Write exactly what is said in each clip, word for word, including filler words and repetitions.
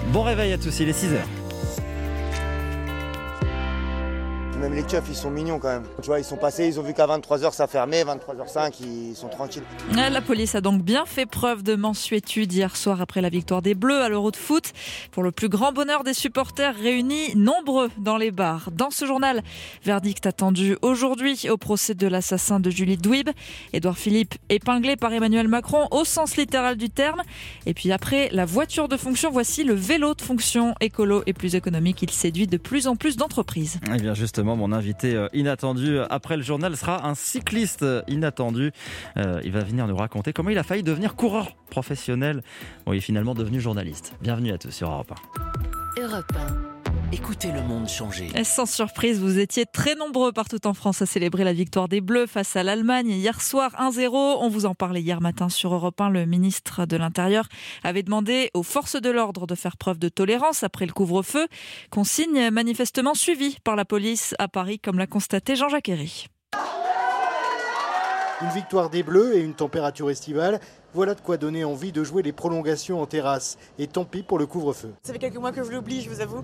Bon réveil à tous, il est six heures. Même les keufs, ils sont mignons quand même. Tu vois, ils sont passés, ils ont vu qu'à vingt-trois heures ça fermait, vingt-trois heures cinq, ils sont tranquilles. La police a donc bien fait preuve de mansuétude hier soir après la victoire des Bleus à l'Euro de foot. Pour le plus grand bonheur des supporters réunis, nombreux dans les bars. Dans ce journal, verdict attendu aujourd'hui au procès de l'assassin de Julie Douib. Édouard Philippe épinglé par Emmanuel Macron au sens littéral du terme. Et puis après la voiture de fonction, voici le vélo de fonction écolo et plus économique. Il séduit de plus en plus d'entreprises. Eh bien justement, mon invité inattendu après le journal sera un cycliste inattendu. Euh, il va venir nous raconter comment il a failli devenir coureur professionnel. Bon, il est finalement devenu journaliste. Bienvenue à tous sur Europe un. Europe un. Écoutez le monde changer. Et sans surprise, vous étiez très nombreux partout en France à célébrer la victoire des Bleus face à l'Allemagne. Hier soir, un zéro. On vous en parlait hier matin sur Europe un. Le ministre de l'Intérieur avait demandé aux forces de l'ordre de faire preuve de tolérance après le couvre-feu. Consigne manifestement suivie par la police à Paris, comme l'a constaté Jean-Jacques Herry. Une victoire des Bleus et une température estivale, voilà de quoi donner envie de jouer les prolongations en terrasse. Et tant pis pour le couvre-feu. Ça fait quelques mois que je l'oublie, je vous avoue.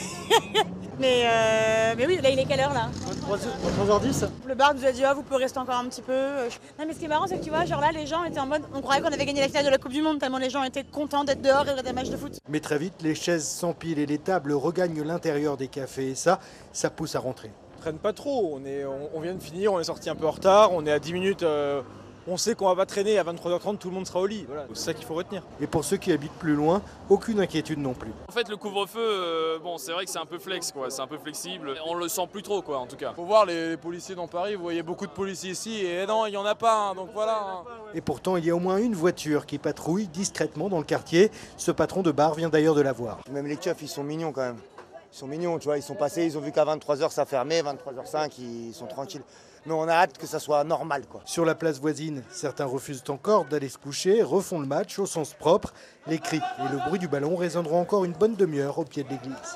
mais, euh, mais oui, là il est quelle heure là ? vingt-trois heures dix. Le bar nous a dit ah, vous pouvez rester encore un petit peu. Non mais ce qui est marrant c'est que tu vois, genre là les gens étaient en mode, on croyait qu'on avait gagné la finale de la Coupe du Monde tellement les gens étaient contents d'être dehors et de regarder un match de foot. Mais très vite, les chaises s'empilent et les tables regagnent l'intérieur des cafés. Et ça, ça pousse à rentrer. On traîne pas trop, on, est, on, on vient de finir, on est sorti un peu en retard, on est à dix minutes, euh, on sait qu'on va pas traîner, à vingt-trois heures trente tout le monde sera au lit, voilà, c'est ça qu'il faut retenir. Et pour ceux qui habitent plus loin, aucune inquiétude non plus. En fait le couvre-feu, euh, bon c'est vrai que c'est un peu flex quoi, c'est un peu flexible, on le sent plus trop quoi en tout cas. Faut voir les, les policiers dans Paris, vous voyez beaucoup de policiers ici et non il y en a pas, hein, donc voilà. Hein. Et pourtant il y a au moins une voiture qui patrouille discrètement dans le quartier, ce patron de bar vient d'ailleurs de la voir. Même les keufs, ils sont mignons quand même. Ils sont mignons, tu vois, ils sont passés, ils ont vu qu'à vingt-trois heures ça fermait, vingt-trois heures cinq, ils sont tranquilles. Mais on a hâte que ça soit normal, quoi. Sur la place voisine, certains refusent encore d'aller se coucher, refont le match au sens propre. Les cris et le bruit du ballon résonneront encore une bonne demi-heure au pied de l'église.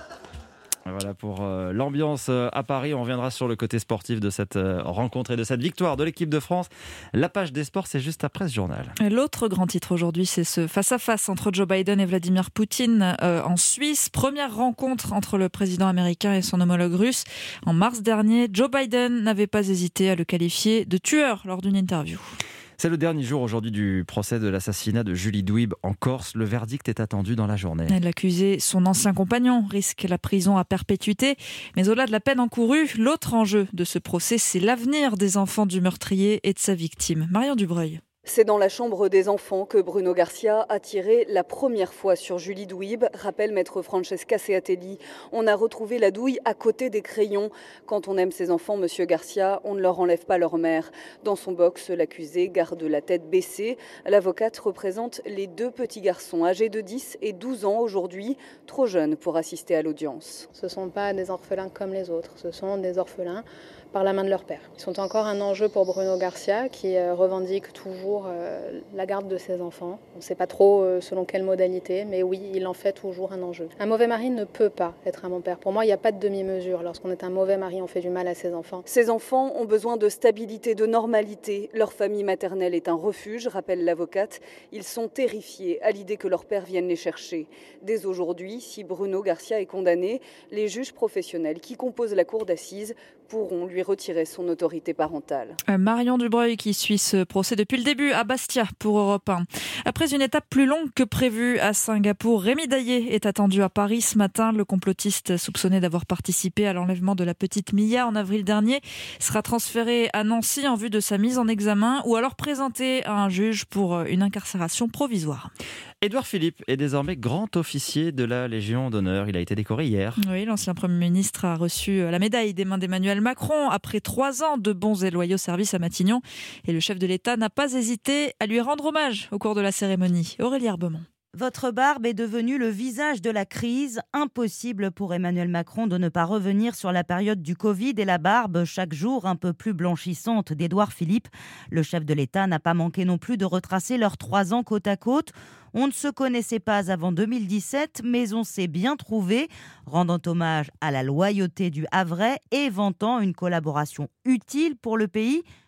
Voilà pour euh, l'ambiance euh, à Paris. On reviendra sur le côté sportif de cette euh, rencontre et de cette victoire de l'équipe de France. La page des sports, c'est juste après ce journal. L'autre grand titre aujourd'hui, c'est ce face-à-face entre Joe Biden et Vladimir Poutine euh, en Suisse. Première rencontre entre le président américain et son homologue russe. En mars dernier, Joe Biden n'avait pas hésité à le qualifier de tueur lors d'une interview. C'est le dernier jour aujourd'hui du procès de l'assassinat de Julie Douib en Corse. Le verdict est attendu dans la journée. L'accusé, son ancien compagnon, risque la prison à perpétuité. Mais au-delà de la peine encourue, l'autre enjeu de ce procès, c'est l'avenir des enfants du meurtrier et de sa victime. Marion Dubreuil. C'est dans la chambre des enfants que Bruno Garcia a tiré la première fois sur Julie Douib, rappelle maître Francesca Seatelli. On a retrouvé la douille à côté des crayons. Quand on aime ses enfants, monsieur Garcia, on ne leur enlève pas leur mère. Dans son box, l'accusé garde la tête baissée. L'avocate représente les deux petits garçons âgés de dix et douze ans aujourd'hui, trop jeunes pour assister à l'audience. Ce ne sont pas des orphelins comme les autres, ce sont des orphelins par la main de leur père. Ils sont encore un enjeu pour Bruno Garcia qui revendique toujours la garde de ses enfants. On ne sait pas trop selon quelle modalité, mais oui, il en fait toujours un enjeu. Un mauvais mari ne peut pas être un bon père. Pour moi, il n'y a pas de demi-mesure. Lorsqu'on est un mauvais mari, on fait du mal à ses enfants. Ces enfants ont besoin de stabilité, de normalité. Leur famille maternelle est un refuge, rappelle l'avocate. Ils sont terrifiés à l'idée que leur père vienne les chercher. Dès aujourd'hui, si Bruno Garcia est condamné, les juges professionnels qui composent la cour d'assises pourront lui retirer son autorité parentale. Marion Dubreuil qui suit ce procès depuis le début à Bastia pour Europe un. Après une étape plus longue que prévue à Singapour, Rémi Daillé est attendu à Paris ce matin. Le complotiste soupçonné d'avoir participé à l'enlèvement de la petite Mia en avril dernier sera transféré à Nancy en vue de sa mise en examen ou alors présenté à un juge pour une incarcération provisoire. Édouard Philippe est désormais grand officier de la Légion d'honneur. Il a été décoré hier. Oui, l'ancien Premier ministre a reçu la médaille des mains d'Emmanuel Macron après trois ans de bons et loyaux services à Matignon. Et le chef de l'État n'a pas hésité à lui rendre hommage au cours de la cérémonie. Aurélie Herbemont. Votre barbe est devenue le visage de la crise. Impossible pour Emmanuel Macron de ne pas revenir sur la période du Covid et la barbe, chaque jour un peu plus blanchissante d'Édouard Philippe. Le chef de l'État n'a pas manqué non plus de retracer leurs trois ans côte à côte. On ne se connaissait pas avant deux mille dix-sept, mais on s'est bien trouvé, rendant hommage à la loyauté du Havrais et vantant une collaboration utile pour le pays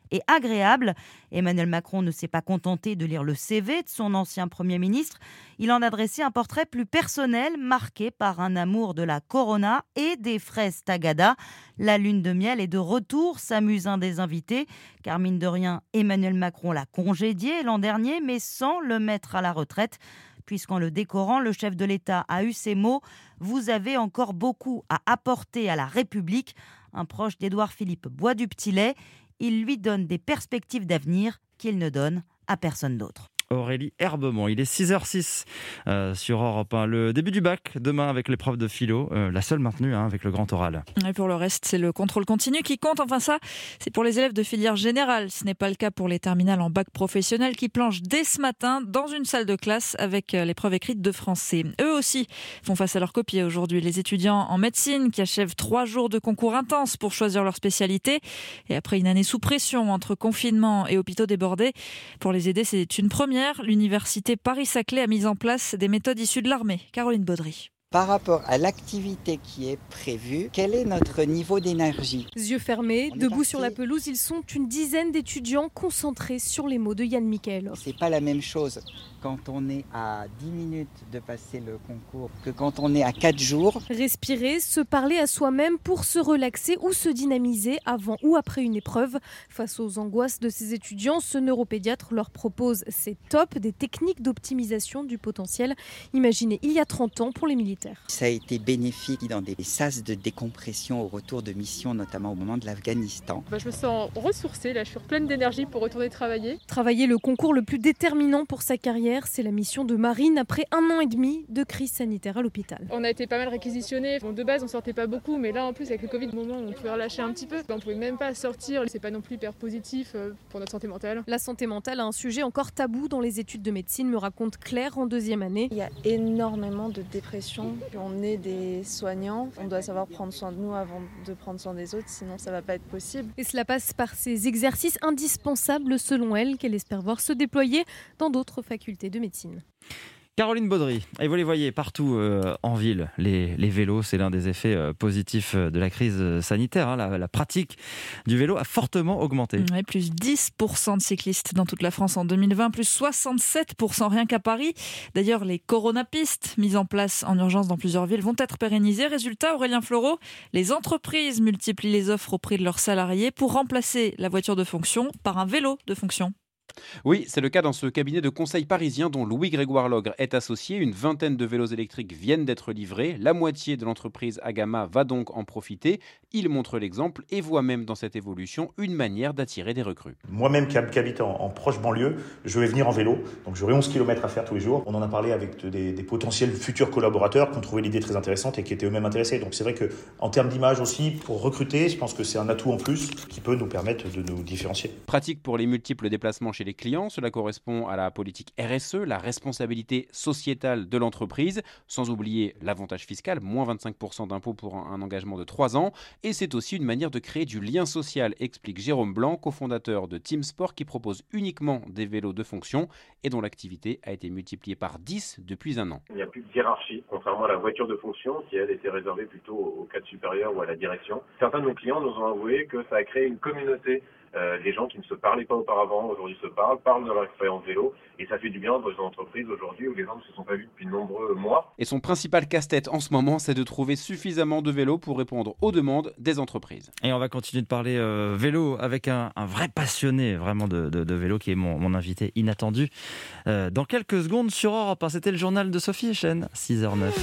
et agréable. Emmanuel Macron ne s'est pas contenté de lire le C V de son ancien Premier ministre. Il en a dressé un portrait plus personnel, marqué par un amour de la Corona et des fraises Tagada. La lune de miel est de retour, s'amuse un des invités, car mine de rien, Emmanuel Macron l'a congédié l'an dernier, mais sans le mettre à la retraite. Puisqu'en le décorant, le chef de l'État a eu ces mots « Vous avez encore beaucoup à apporter à la République ». Un proche d'Édouard Philippe boit du petit lait. Il lui donne des perspectives d'avenir qu'il ne donne à personne d'autre. Aurélie Herbemont, il est six heures six euh, sur Europe un. Le début du bac, demain avec l'épreuve de philo, euh, la seule maintenue hein, avec le grand oral. Et pour le reste, c'est le contrôle continu qui compte. Enfin ça, c'est pour les élèves de filière générale. Ce n'est pas le cas pour les terminales en bac professionnel qui planchent dès ce matin dans une salle de classe avec l'épreuve écrite de français. Eux aussi font face à leur copie aujourd'hui. Les étudiants en médecine qui achèvent trois jours de concours intenses pour choisir leur spécialité. Et après une année sous pression entre confinement et hôpitaux débordés, pour les aider, c'est une première. L'université Paris-Saclay a mis en place des méthodes issues de l'armée. Caroline Baudry. Par rapport à l'activité qui est prévue, quel est notre niveau d'énergie ? Yeux fermés, On debout sur la pelouse, ils sont une dizaine d'étudiants concentrés sur les mots de Yann Michaelov. C'est pas la même chose quand on est à dix minutes de passer le concours que quand on est à quatre jours. Respirer, se parler à soi-même pour se relaxer ou se dynamiser avant ou après une épreuve. Face aux angoisses de ces étudiants, ce neuropédiatre leur propose, c'est top, des techniques d'optimisation du potentiel imaginées il y a trente ans pour les militaires. Ça a été bénéfique dans des sas de décompression au retour de mission, notamment au moment de l'Afghanistan. Bah, je me sens ressourcée, là je suis pleine d'énergie pour retourner travailler. Travailler le concours le plus déterminant pour sa carrière, c'est la mission de Marine après un an et demi de crise sanitaire à l'hôpital. On a été pas mal réquisitionnés. Bon, de base, on sortait pas beaucoup, mais là, en plus, avec le Covid, au moment où on pouvait relâcher un petit peu, on pouvait même pas sortir. C'est pas non plus hyper positif pour notre santé mentale. La santé mentale a un sujet encore tabou dans les études de médecine, me raconte Claire en deuxième année. Il y a énormément de dépression. On est des soignants. On doit savoir prendre soin de nous avant de prendre soin des autres, sinon ça va pas être possible. Et cela passe par ces exercices indispensables, selon elle, qu'elle espère voir se déployer dans d'autres facultés de médecine. Caroline Baudry, et vous les voyez partout euh, en ville, les, les vélos, c'est l'un des effets euh, positifs de la crise sanitaire. Hein, la, la pratique du vélo a fortement augmenté. Ouais, plus dix pour cent de cyclistes dans toute la France en deux mille vingt, plus soixante-sept pour cent rien qu'à Paris. D'ailleurs, les coronapistes mises en place en urgence dans plusieurs villes vont être pérennisées. Résultat, Aurélien Fleureau, les entreprises multiplient les offres au prix de leurs salariés pour remplacer la voiture de fonction par un vélo de fonction. Oui, c'est le cas dans ce cabinet de conseil parisien dont Louis-Grégoire Logre est associé. Une vingtaine de vélos électriques viennent d'être livrés. La moitié de l'entreprise Agama va donc en profiter. Il montre l'exemple et voit même dans cette évolution une manière d'attirer des recrues. Moi-même qui habite en, en proche banlieue, je vais venir en vélo. Donc j'aurai onze kilomètres à faire tous les jours. On en a parlé avec des, des potentiels futurs collaborateurs qui ont trouvé l'idée très intéressante et qui étaient eux-mêmes intéressés. Donc c'est vrai qu'en termes d'image aussi, pour recruter, je pense que c'est un atout en plus qui peut nous permettre de nous différencier. Pratique pour les multiples déplacements chez les clients, cela correspond à la politique R S E, la responsabilité sociétale de l'entreprise, sans oublier l'avantage fiscal, moins vingt-cinq pour cent d'impôts pour un, un engagement de trois ans. Et c'est aussi une manière de créer du lien social, explique Jérôme Blanc, cofondateur de Team Sport, qui propose uniquement des vélos de fonction et dont l'activité a été multipliée par dix depuis un an. Il n'y a plus de hiérarchie, contrairement à la voiture de fonction qui, elle, était réservée plutôt au cadre supérieur ou à la direction. Certains de nos clients nous ont avoué que ça a créé une communauté. Euh, les gens qui ne se parlaient pas auparavant, aujourd'hui se parlent, parlent de leur expérience vélo et ça fait du bien dans une entreprise aujourd'hui où les gens ne se sont pas vus depuis de nombreux mois. Et son principal casse-tête en ce moment, c'est de trouver suffisamment de vélos pour répondre aux demandes des entreprises. Et on va continuer de parler euh, vélo avec un, un vrai passionné vraiment de, de, de vélo qui est mon, mon invité inattendu. Euh, dans quelques secondes sur Europe, hein, c'était le journal de Sophie Echen, six heures neuf.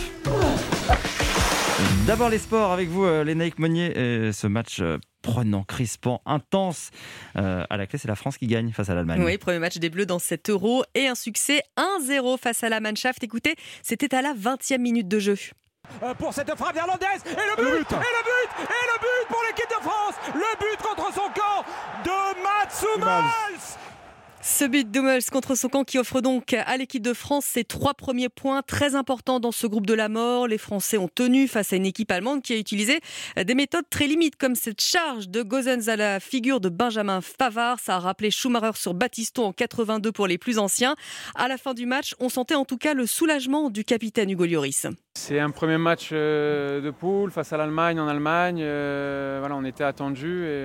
D'abord les sports avec vous, euh, Lénaïque Monnier, et ce match euh, prenant, crispant, intense. Euh, à la clé, c'est la France qui gagne face à l'Allemagne. Oui, premier match des Bleus dans cet Euro et un succès un zéro face à la Mannschaft. Écoutez, c'était à la vingtième minute de jeu. Euh, pour cette frappe néerlandaise, et le but, le but, et le but, et le but pour l'équipe de France, le but contre son camp de Mats Hummels. Ce but d'Hummels contre son camp qui offre donc à l'équipe de France ses trois premiers points très importants dans ce groupe de la mort. Les Français ont tenu face à une équipe allemande qui a utilisé des méthodes très limites comme cette charge de Gosens à la figure de Benjamin Pavard. Ça a rappelé Schumacher sur Battiston en quatre-vingt-deux pour les plus anciens. À la fin du match, on sentait en tout cas le soulagement du capitaine Hugo Lloris. C'est un premier match de poule face à l'Allemagne en Allemagne. Euh, voilà, on était attendus et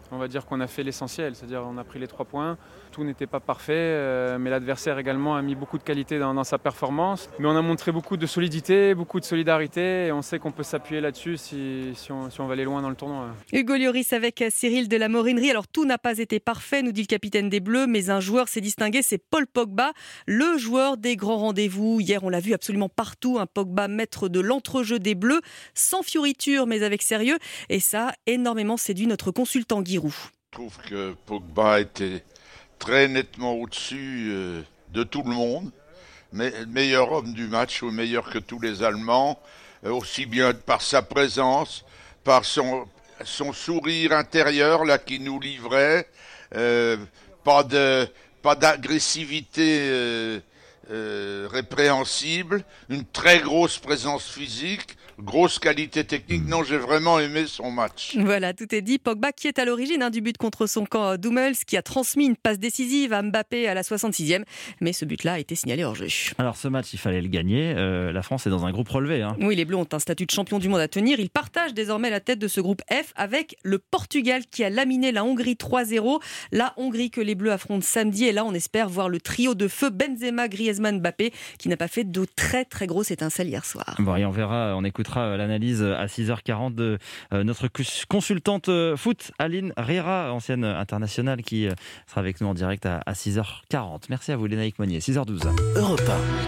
On va dire qu'on a fait l'essentiel, c'est-à-dire on a pris les trois points. Tout n'était pas parfait, euh, mais l'adversaire également a mis beaucoup de qualité dans, dans sa performance. Mais on a montré beaucoup de solidité, beaucoup de solidarité, et on sait qu'on peut s'appuyer là-dessus si, si, on, si on va aller loin dans le tournoi. Hugo Lloris avec Cyril de la Morinerie. Alors tout n'a pas été parfait, nous dit le capitaine des Bleus, mais un joueur s'est distingué, c'est Paul Pogba, le joueur des grands rendez-vous. Hier, on l'a vu absolument partout, un Pogba maître de l'entrejeu des Bleus, sans fioriture mais avec sérieux, et ça a énormément séduit notre consultant Giroud. Je trouve que Pogba était très nettement au-dessus euh, de tout le monde, mais le meilleur homme du match, ou meilleur que tous les Allemands, euh, aussi bien par sa présence, par son, son sourire intérieur là qui nous livrait, euh, pas de pas d'agressivité euh, euh, répréhensible, une très grosse présence physique, grosse qualité technique. Non, j'ai vraiment aimé son match. Voilà, tout est dit. Pogba qui est à l'origine hein, du but contre son camp d'Hummels, qui a transmis une passe décisive à Mbappé à la soixante-sixième. Mais ce but-là a été signalé hors jeu. Alors ce match, il fallait le gagner. Euh, la France est dans un groupe relevé. Hein. Oui, les Bleus ont un statut de champion du monde à tenir. Ils partagent désormais la tête de ce groupe F avec le Portugal qui a laminé la Hongrie trois zéro. La Hongrie que les Bleus affrontent samedi. Et là, on espère voir le trio de feu Benzema, Griezmann, Mbappé qui n'a pas fait de très très grosses étincelles hier soir. Bon, et on verra, on écoutera l'analyse à six heures quarante de notre consultante foot, Aline Riera, ancienne internationale, qui sera avec nous en direct à six heures quarante. Merci à vous, Lénaïque Monnier. six heures douze. Europe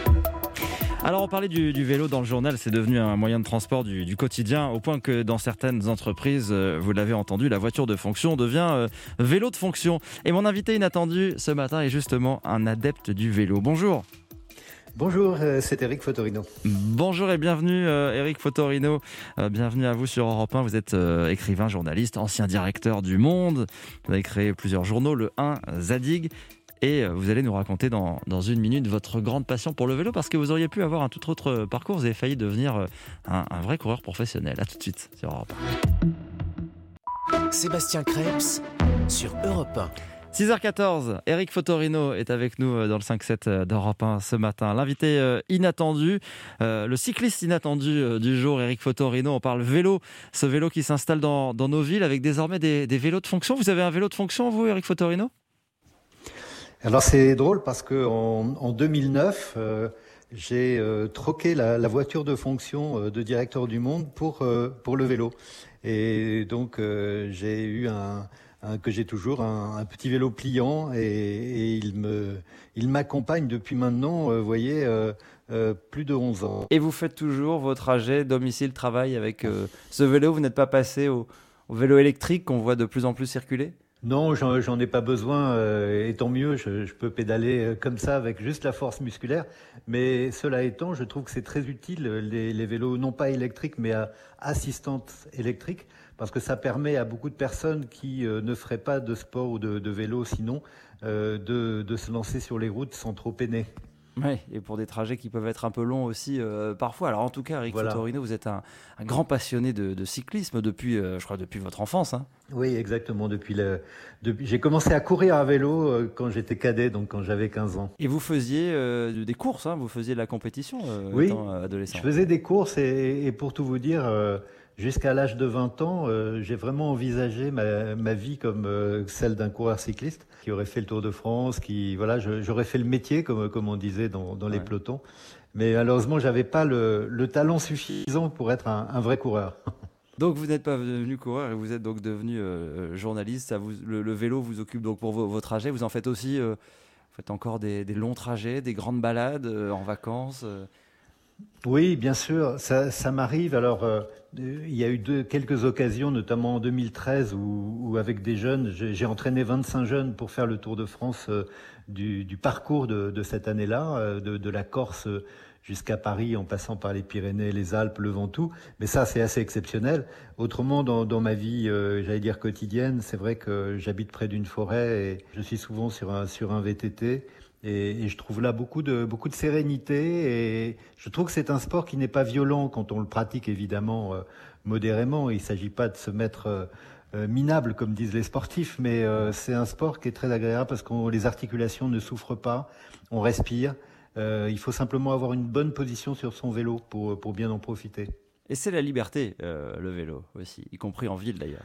un. Alors on parlait du, du vélo dans le journal, c'est devenu un moyen de transport du, du quotidien, au point que dans certaines entreprises, vous l'avez entendu, la voiture de fonction devient euh, vélo de fonction. Et mon invité inattendu ce matin est justement un adepte du vélo. Bonjour. Bonjour, c'est Eric Fotorino. Bonjour et bienvenue Eric Fotorino, bienvenue à vous sur Europe un. Vous êtes écrivain, journaliste, ancien directeur du Monde. Vous avez créé plusieurs journaux, le un, Zadig. Et vous allez nous raconter dans, dans une minute votre grande passion pour le vélo, parce que vous auriez pu avoir un tout autre parcours. Vous avez failli devenir un, un vrai coureur professionnel. A tout de suite sur Europe un. Sébastien Krebs sur Europe un. six heures quatorze, Eric Fotorino est avec nous dans le cinq sept d'Europe un ce matin. L'invité inattendu, le cycliste inattendu du jour, Eric Fotorino. On parle vélo, ce vélo qui s'installe dans, dans nos villes avec désormais des, des vélos de fonction. Vous avez un vélo de fonction, vous, Eric Fotorino ? Alors c'est drôle parce qu'en en deux mille neuf, euh, j'ai euh, troqué la, la voiture de fonction euh, de directeur du Monde pour, euh, pour le vélo. Et donc euh, j'ai eu un... Un, que j'ai toujours, un, un petit vélo pliant et, et il me, il m'accompagne depuis maintenant, vous euh, voyez, euh, euh, plus de onze ans. Et vous faites toujours vos trajets domicile-travail avec euh, ce vélo? Vous n'êtes pas passé au, au vélo électrique qu'on voit de plus en plus circuler? Non, j'en, j'en ai pas besoin, euh, et tant mieux, je, je peux pédaler comme ça avec juste la force musculaire. Mais cela étant, je trouve que c'est très utile, les, les vélos non pas électriques mais à assistante électrique, parce que ça permet à beaucoup de personnes qui euh, ne feraient pas de sport ou de, de vélo sinon, euh, de, de se lancer sur les routes sans trop peiner. Oui, et pour des trajets qui peuvent être un peu longs aussi euh, parfois. Alors en tout cas, Eric voilà. Fotorino, vous êtes un, un grand passionné de, de cyclisme depuis, euh, je crois, depuis votre enfance. Hein. Oui, exactement. Depuis le, depuis, j'ai commencé à courir à vélo euh, quand j'étais cadet, donc quand j'avais quinze ans. Et vous faisiez euh, des courses, hein, vous faisiez de la compétition euh, oui, étant adolescent. Je faisais des courses et, et pour tout vous dire... Euh, Jusqu'à l'âge de vingt ans, euh, j'ai vraiment envisagé ma, ma vie comme euh, celle d'un coureur cycliste qui aurait fait le Tour de France, qui voilà, je, j'aurais fait le métier comme comme on disait dans, dans ouais. les pelotons. Mais malheureusement, j'avais pas le, le talent suffisant pour être un, un vrai coureur. Donc vous n'êtes pas devenu coureur et vous êtes donc devenu euh, journaliste. Ça vous, le, le vélo vous occupe donc pour vos, vos trajets. Vous en faites aussi, euh, vous faites encore des, des longs trajets, des grandes balades euh, en vacances. Euh. Oui, bien sûr, ça, ça m'arrive. Alors, euh, il y a eu deux, quelques occasions, notamment en deux mille treize, où, où avec des jeunes, j'ai, j'ai entraîné vingt-cinq jeunes pour faire le Tour de France euh, du, du parcours de, de cette année-là, euh, de, de la Corse jusqu'à Paris, en passant par les Pyrénées, les Alpes, le Ventoux. Mais ça, c'est assez exceptionnel. Autrement, dans, dans ma vie, euh, j'allais dire quotidienne, c'est vrai que j'habite près d'une forêt et je suis souvent sur un, sur un V T T. Et, et je trouve là beaucoup de, beaucoup de sérénité et je trouve que c'est un sport qui n'est pas violent quand on le pratique évidemment euh, modérément. Il ne s'agit pas de se mettre euh, euh, minable comme disent les sportifs, mais euh, c'est un sport qui est très agréable parce que les articulations ne souffrent pas, on respire. Euh, il faut simplement avoir une bonne position sur son vélo pour, pour bien en profiter. Et c'est la liberté, euh, le vélo aussi, y compris en ville d'ailleurs.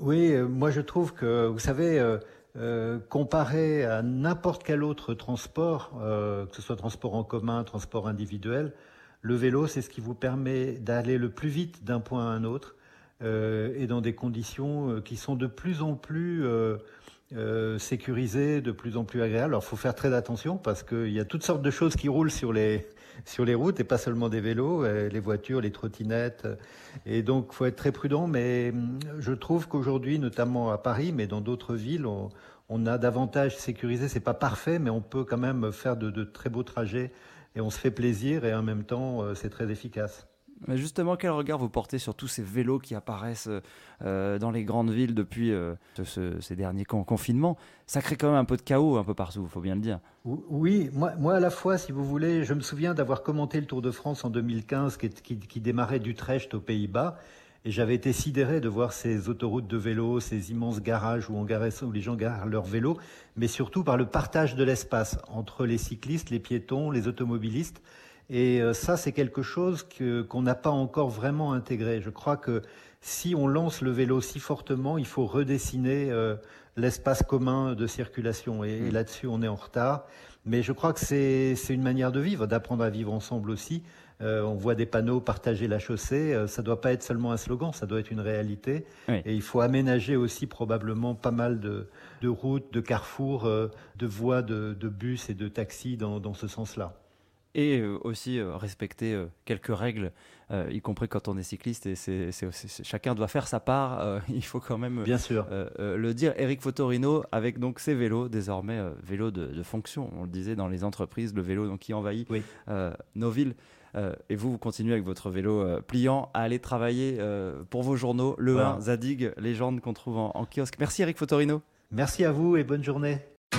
Oui, euh, moi je trouve que, vous savez, euh, euh, comparé à n'importe quel autre transport, euh, que ce soit transport en commun, transport individuel, le vélo, c'est ce qui vous permet d'aller le plus vite d'un point à un autre euh, et dans des conditions euh, qui sont de plus en plus euh, euh, sécurisées, de plus en plus agréables. Alors, il faut faire très attention parce qu'il y a toutes sortes de choses qui roulent sur les, sur les routes et pas seulement des vélos, euh, les voitures, les trottinettes. Et donc, il faut être très prudent. Mais je trouve qu'aujourd'hui, notamment à Paris, mais dans d'autres villes, on, on a davantage sécurisé. C'est pas parfait, mais on peut quand même faire de, de très beaux trajets. Et on se fait plaisir et en même temps, euh, c'est très efficace. Mais justement, quel regard vous portez sur tous ces vélos qui apparaissent euh, dans les grandes villes depuis euh, ce, ces derniers con- confinements ? Ça crée quand même un peu de chaos un peu partout, il faut bien le dire. Oui, moi, moi à la fois, si vous voulez, je me souviens d'avoir commenté le Tour de France en deux mille quinze qui, qui, qui démarrait d'Utrecht aux Pays-Bas. Et j'avais été sidéré de voir ces autoroutes de vélos, ces immenses garages où, on garait, où les gens garent leurs vélos, mais surtout par le partage de l'espace entre les cyclistes, les piétons, les automobilistes. Et ça, c'est quelque chose que, qu'on n'a pas encore vraiment intégré. Je crois que si on lance le vélo si fortement, il faut redessiner euh, l'espace commun de circulation. Et, et là-dessus, on est en retard. Mais je crois que c'est, c'est une manière de vivre, d'apprendre à vivre ensemble aussi. Euh, on voit des panneaux partager la chaussée, euh, ça ne doit pas être seulement un slogan, ça doit être une réalité. Oui. Et il faut aménager aussi probablement pas mal de, de routes, de carrefours, euh, de voies de, de bus et de taxis dans, dans ce sens-là. Et euh, aussi euh, respecter euh, quelques règles, euh, y compris quand on est cycliste. Et c'est, c'est, c'est, c'est, chacun doit faire sa part, euh, il faut quand même Bien sûr. Euh, euh, le dire. Éric Fotorino, avec donc ses vélos, désormais euh, vélos de, de fonction, on le disait dans les entreprises, le vélo donc, qui envahit oui. euh, nos villes. Euh, et vous, vous continuez avec votre vélo euh, pliant à aller travailler euh, pour vos journaux, Le voilà. un, Zadig, légende qu'on trouve en, en kiosque. Merci Éric Fotorino. Merci à vous et bonne journée.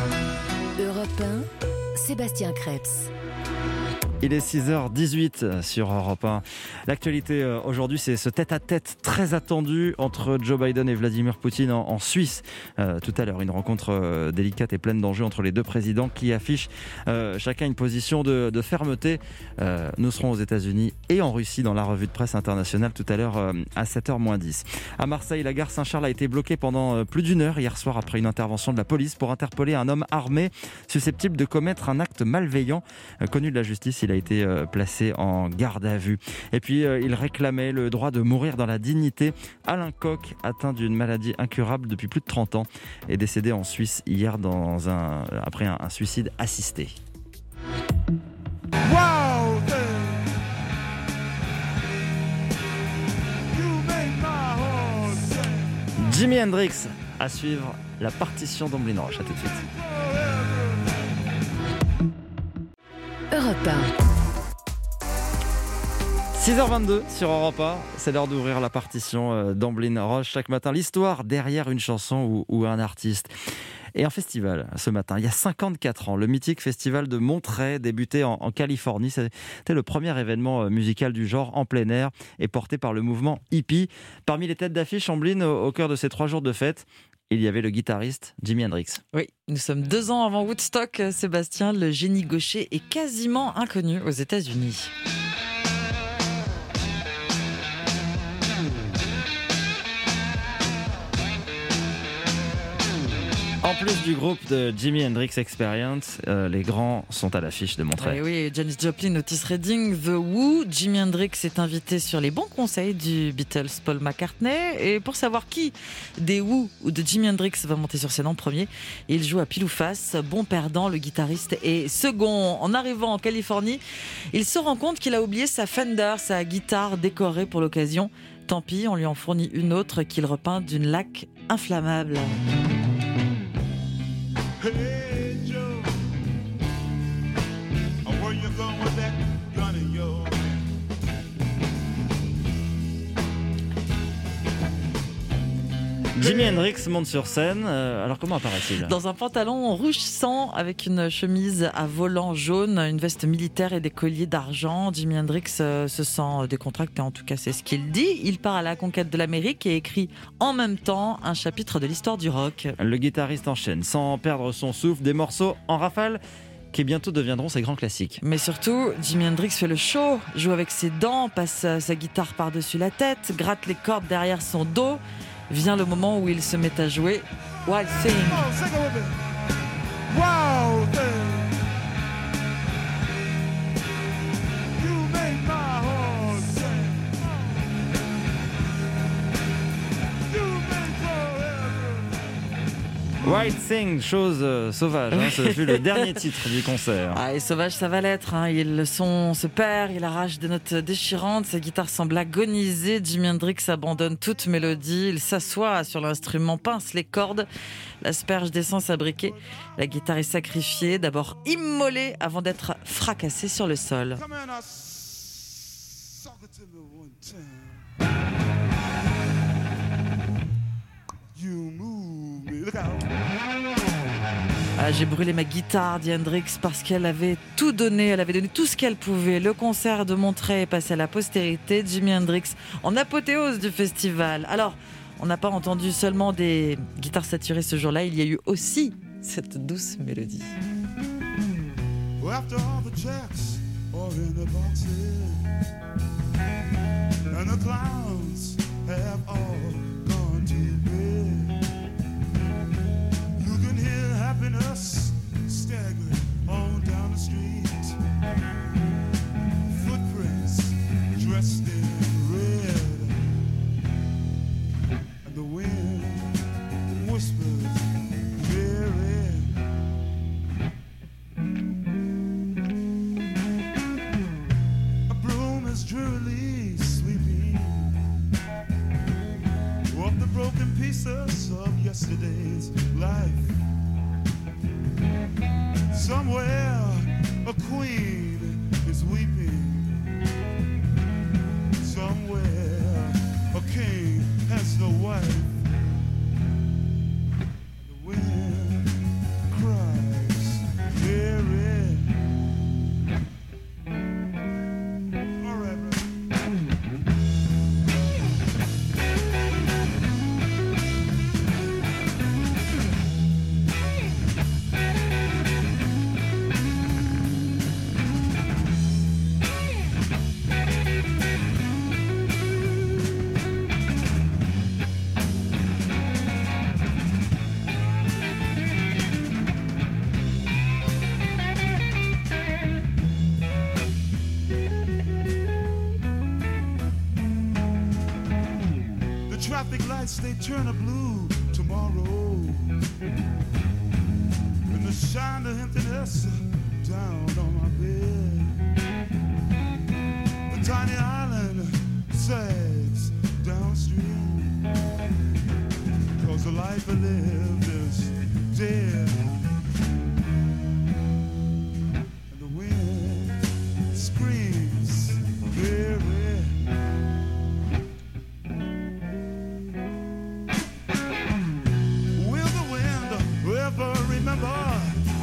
Europe un, Sébastien Crêpes. Il est six heures dix-huit sur Europe un. L'actualité aujourd'hui, c'est ce tête-à-tête très attendu entre Joe Biden et Vladimir Poutine en, en Suisse. Euh, tout à l'heure, une rencontre euh, délicate et pleine d'enjeux entre les deux présidents qui affichent euh, chacun une position de, de fermeté. Euh, nous serons aux États-Unis et en Russie dans la revue de presse internationale tout à l'heure euh, à sept heures moins dix. À Marseille, la gare Saint-Charles a été bloquée pendant euh, plus d'une heure hier soir après une intervention de la police pour interpeller un homme armé susceptible de commettre un acte malveillant. Euh, connu de la justice, il a été euh, placé en garde à vue. Et puis, euh, il réclamait le droit de mourir dans la dignité. Alain Koch, atteint d'une maladie incurable depuis plus de trente ans, est décédé en Suisse hier dans un, après un, un suicide assisté. Wow! Jimi Hendrix à suivre la partition d'Amblin Roche. À tout de suite. Europe un. six heures vingt-deux sur Europe un, c'est l'heure d'ouvrir la partition d'Amblin Roche. Chaque matin, l'histoire derrière une chanson ou, ou un artiste. Et un festival ce matin, il y a cinquante-quatre ans, le mythique festival de Monterey débuté en, en Californie. C'était le premier événement musical du genre en plein air et porté par le mouvement hippie. Parmi les têtes d'affiche, Amblin, au, au cœur de ces trois jours de fête, il y avait le guitariste Jimi Hendrix. Oui, nous sommes deux ans avant Woodstock, Sébastien. Le génie gaucher est quasiment inconnu aux États-Unis. En plus du groupe de Jimi Hendrix Experience, euh, les grands sont à l'affiche de Monterey. Et oui, Janis Joplin, Otis Redding, The Who. Jimi Hendrix est invité sur les bons conseils du Beatles Paul McCartney. Et pour savoir qui des Who ou de Jimi Hendrix va monter sur scène en premier, il joue à pile ou face. Bon perdant, le guitariste est second. En arrivant en Californie, il se rend compte qu'il a oublié sa Fender, sa guitare décorée pour l'occasion. Tant pis, on lui en fournit une autre qu'il repeint d'une laque inflammable. Hey Joe, where you going with that gun of yours? Jimi Hendrix monte sur scène. Euh, alors comment apparaît-il ? Dans un pantalon rouge sang avec une chemise à volant jaune, une veste militaire et des colliers d'argent. Jimi Hendrix euh, se sent décontracté, en tout cas c'est ce qu'il dit. Il part à la conquête de l'Amérique et écrit en même temps un chapitre de l'histoire du rock. Le guitariste enchaîne sans perdre son souffle des morceaux en rafale qui bientôt deviendront ses grands classiques. Mais surtout, Jimi Hendrix fait le show, joue avec ses dents, passe sa guitare par-dessus la tête, gratte les cordes derrière son dos. vient le moment où il se met à jouer Wild Thing. Wow, you make my heart sing. You make forever. Wild Thing, chose euh, sauvage, hein, ce fut le dernier titre du concert. Ah, et sauvage, ça va l'être. Hein. Il, le son se perd, il arrache des notes déchirantes, sa guitare semble agoniser. Jimi Hendrix abandonne toute mélodie, il s'assoit sur l'instrument, pince les cordes, l'asperge d'essence à briquet. La guitare est sacrifiée, d'abord immolée avant d'être fracassée sur le sol. Ah, j'ai brûlé ma guitare, dit Hendrix, parce qu'elle avait tout donné, elle avait donné tout ce qu'elle pouvait. Le concert de Monterey est passé à la postérité. Jimi Hendrix en apothéose du festival. Alors, on n'a pas entendu seulement des guitares saturées ce jour-là, il y a eu aussi cette douce mélodie. After all the jacks are in the boxes and the clowns have all gone to bed, you can hear happiness staggering on down the street. Footprints dressed in red, and the wind whispers very. A broom is drearily sweeping up the broken pieces of yesterday's life. Somewhere a queen is weeping. Somewhere a king has no wife. The wind cries very. All right, traffic lights, they turn a blue tomorrow. And the shine of emptiness down on my bed. The tiny island sags downstream, 'cause the life I lived is dead. And the wind screams very. Remember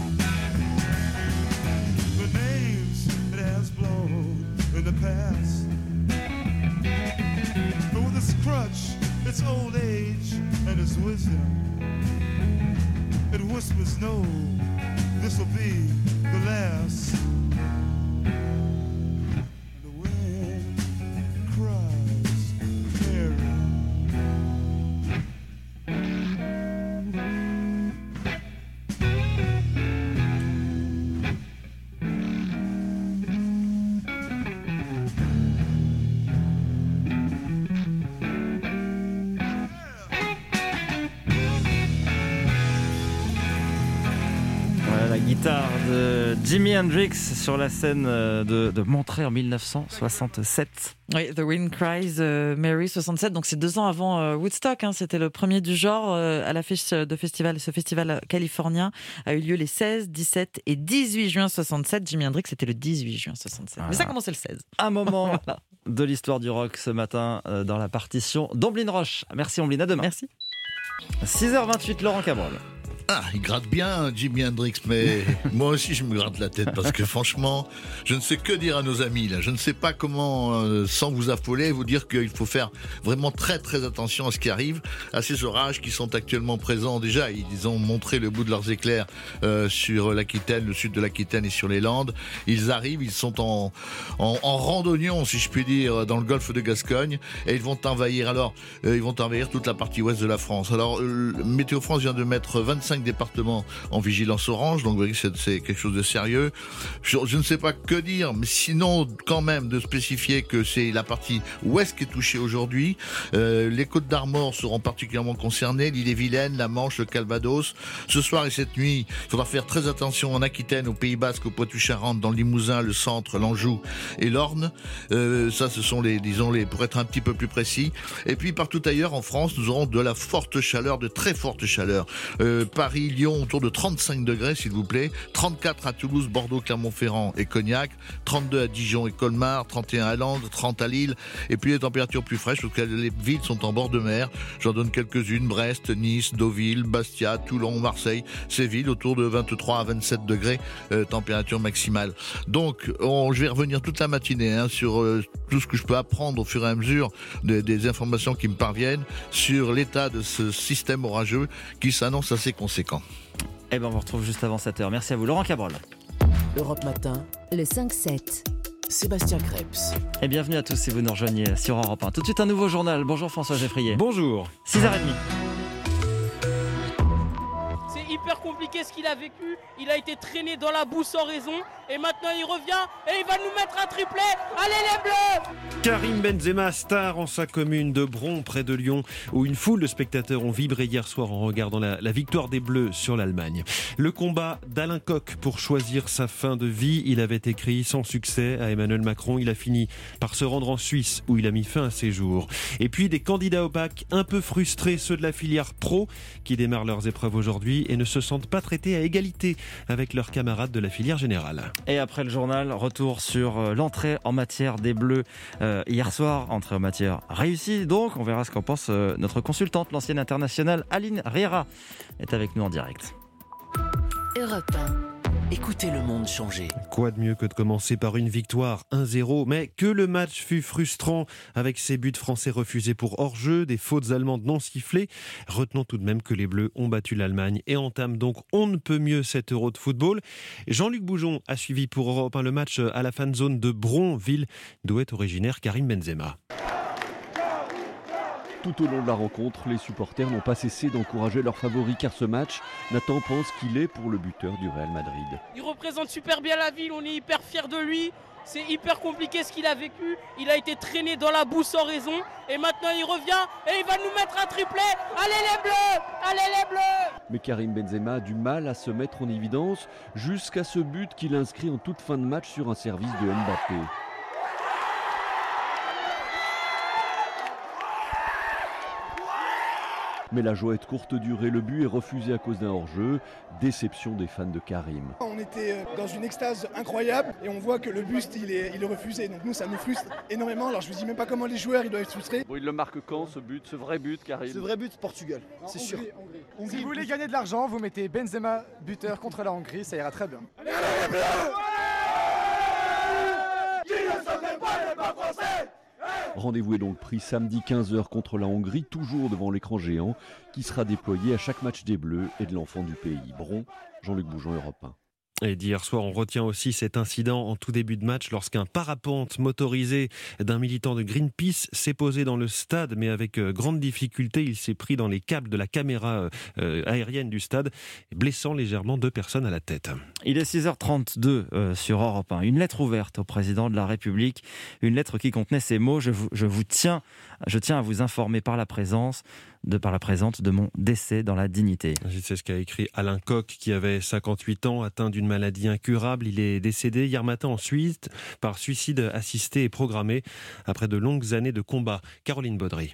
the names it has blown in the past. But with its crutch, its old age, and its wisdom, it whispers, no, this will be the last. And the wind cries, Mary. Guitare de Jimi Hendrix sur la scène de, de Monterey en dix-neuf cent soixante-sept. Oui, The Wind Cries, euh, Mary, soixante-sept, donc c'est deux ans avant euh, Woodstock, hein, c'était le premier du genre euh, à l'affiche de festival. Ce festival californien a eu lieu les seize, dix-sept et dix-huit juin soixante-sept. Jimi Hendrix, c'était le dix-huit juin soixante-sept. Voilà. Mais ça commençait le seize. Un moment voilà. de l'histoire du rock ce matin euh, dans la partition d'Omblin Roche. Merci Omblin, à demain. Merci. six heures vingt-huit, Laurent Cabrol. Ah, il gratte bien, Jimi Hendrix, mais moi aussi je me gratte la tête parce que franchement, je ne sais que dire à nos amis là. Je ne sais pas comment, euh, sans vous affoler, vous dire qu'il faut faire vraiment très très attention à ce qui arrive, à ces orages qui sont actuellement présents. Déjà, ils ont montré le bout de leurs éclairs euh, sur l'Aquitaine, le sud de l'Aquitaine et sur les Landes. Ils arrivent, ils sont en, en, en randonnion, si je puis dire, dans le golfe de Gascogne, et ils vont envahir. Alors, euh, ils vont envahir toute la partie ouest de la France. Alors, euh, Météo France vient de mettre vingt-cinq départements en vigilance orange, donc vous voyez que c'est, c'est quelque chose de sérieux. Je, je ne sais pas que dire, mais sinon quand même de spécifier que c'est la partie ouest qui est touchée aujourd'hui. Euh, les Côtes d'Armor seront particulièrement concernées, l'Ille-et-Vilaine, la Manche, le Calvados. Ce soir et cette nuit, il faudra faire très attention en Aquitaine, au Pays Basque, au Poitou-Charentes, dans le Limousin, le centre, l'Anjou et l'Orne. Euh, ça, ce sont les, disons les, pour être un petit peu plus précis. Et puis partout ailleurs en France, nous aurons de la forte chaleur, de très forte chaleur. Euh, Paris, Lyon, autour de trente-cinq degrés, s'il vous plaît. trente-quatre à Toulouse, Bordeaux, Clermont-Ferrand et Cognac. trente-deux à Dijon et Colmar. trente et un à Langres, trente à Lille. Et puis les températures plus fraîches, parce que les villes sont en bord de mer. J'en donne quelques-unes. Brest, Nice, Deauville, Bastia, Toulon, Marseille. Ces villes autour de vingt-trois à vingt-sept degrés, euh, température maximale. Donc, on, je vais revenir toute la matinée hein, sur euh, tout ce que je peux apprendre au fur et à mesure des, des informations qui me parviennent sur l'état de ce système orageux qui s'annonce assez conséquent. Eh ben, on vous retrouve juste avant sept heures. Merci à vous, Laurent Cabrol. Europe Matin, le cinq sept. Sébastien Krebs. Et bienvenue à tous si vous nous rejoignez sur Europe un. Tout de suite un nouveau journal. Bonjour François Geffrier. Bonjour. six heures trente. C'est hyper compliqué ce qu'il a vécu. Il a été traîné dans la boue sans raison. Et maintenant il revient et il va nous mettre un triplé. Allez les Bleus! Karim Benzema, star en sa commune de Bron, près de Lyon, où une foule de spectateurs ont vibré hier soir en regardant la, la victoire des Bleus sur l'Allemagne. Le combat d'Alain Koch pour choisir sa fin de vie, il avait écrit sans succès à Emmanuel Macron. Il a fini par se rendre en Suisse, où il a mis fin à ses jours. Et puis des candidats au bac un peu frustrés, ceux de la filière pro, qui démarrent leurs épreuves aujourd'hui et ne se sentent pas traités à égalité avec leurs camarades de la filière générale. Et après le journal, retour sur l'entrée en matière des Bleus euh, hier soir, entrée en matière réussie. Donc, on verra ce qu'en pense euh, notre consultante, l'ancienne internationale Aline Riera, est avec nous en direct. Europe un. Écoutez le monde changer. Quoi de mieux que de commencer par une victoire un zéro, mais que le match fut frustrant avec ces buts français refusés pour hors-jeu, des fautes allemandes non sifflées. Retenons tout de même que les Bleus ont battu l'Allemagne et entament donc on ne peut mieux cet Euro de football. Jean-Luc Boujon a suivi pour Europe un le match à la fan zone de Bron, ville d'où est originaire Karim Benzema. Tout au long de la rencontre, les supporters n'ont pas cessé d'encourager leur favori car ce match, Nathan pense qu'il est pour le buteur du Real Madrid. Il représente super bien la ville, on est hyper fiers de lui. C'est hyper compliqué ce qu'il a vécu. Il a été traîné dans la boue sans raison. Et maintenant il revient et il va nous mettre un triplé. Allez les Bleus! Allez les Bleus! Mais Karim Benzema a du mal à se mettre en évidence jusqu'à ce but qu'il inscrit en toute fin de match sur un service de Mbappé. Mais la joie est de courte durée, le but est refusé à cause d'un hors-jeu. Déception des fans de Karim. On était dans une extase incroyable et on voit que le but il est, il est refusé. Donc nous ça nous frustre énormément. Alors je ne dis même pas comment les joueurs ils doivent être frustrés. Bon, il le marque quand ce but, ce vrai but Karim? Ce vrai but Portugal, c'est sûr. Hongrie, Hongrie. Hongrie, si vous voulez gagner de l'argent, vous mettez Benzema buteur contre la Hongrie, ça ira très bien. Allez, allez, Qui ne se pas les pas français. Rendez-vous est donc pris samedi quinze heures contre la Hongrie, toujours devant l'écran géant, qui sera déployé à chaque match des Bleus et de l'enfant du pays. Bron, Jean-Luc Boujon, Europe un. Et d'hier soir, on retient aussi cet incident en tout début de match lorsqu'un parapente motorisé d'un militant de Greenpeace s'est posé dans le stade, mais avec grande difficulté, il s'est pris dans les câbles de la caméra euh, aérienne du stade, blessant légèrement deux personnes à la tête. Il est six heures trente-deux euh, sur Europe un. Une lettre ouverte au président de la République, une lettre qui contenait ces mots: je vous, je vous tiens, je tiens à vous informer par la présence de par la présente de mon décès dans la dignité. C'est ce qu'a écrit Alain Koch, qui avait cinquante-huit ans, atteint d'une maladie incurable. Il est décédé hier matin en Suisse par suicide assisté et programmé après de longues années de combat. Caroline Baudry.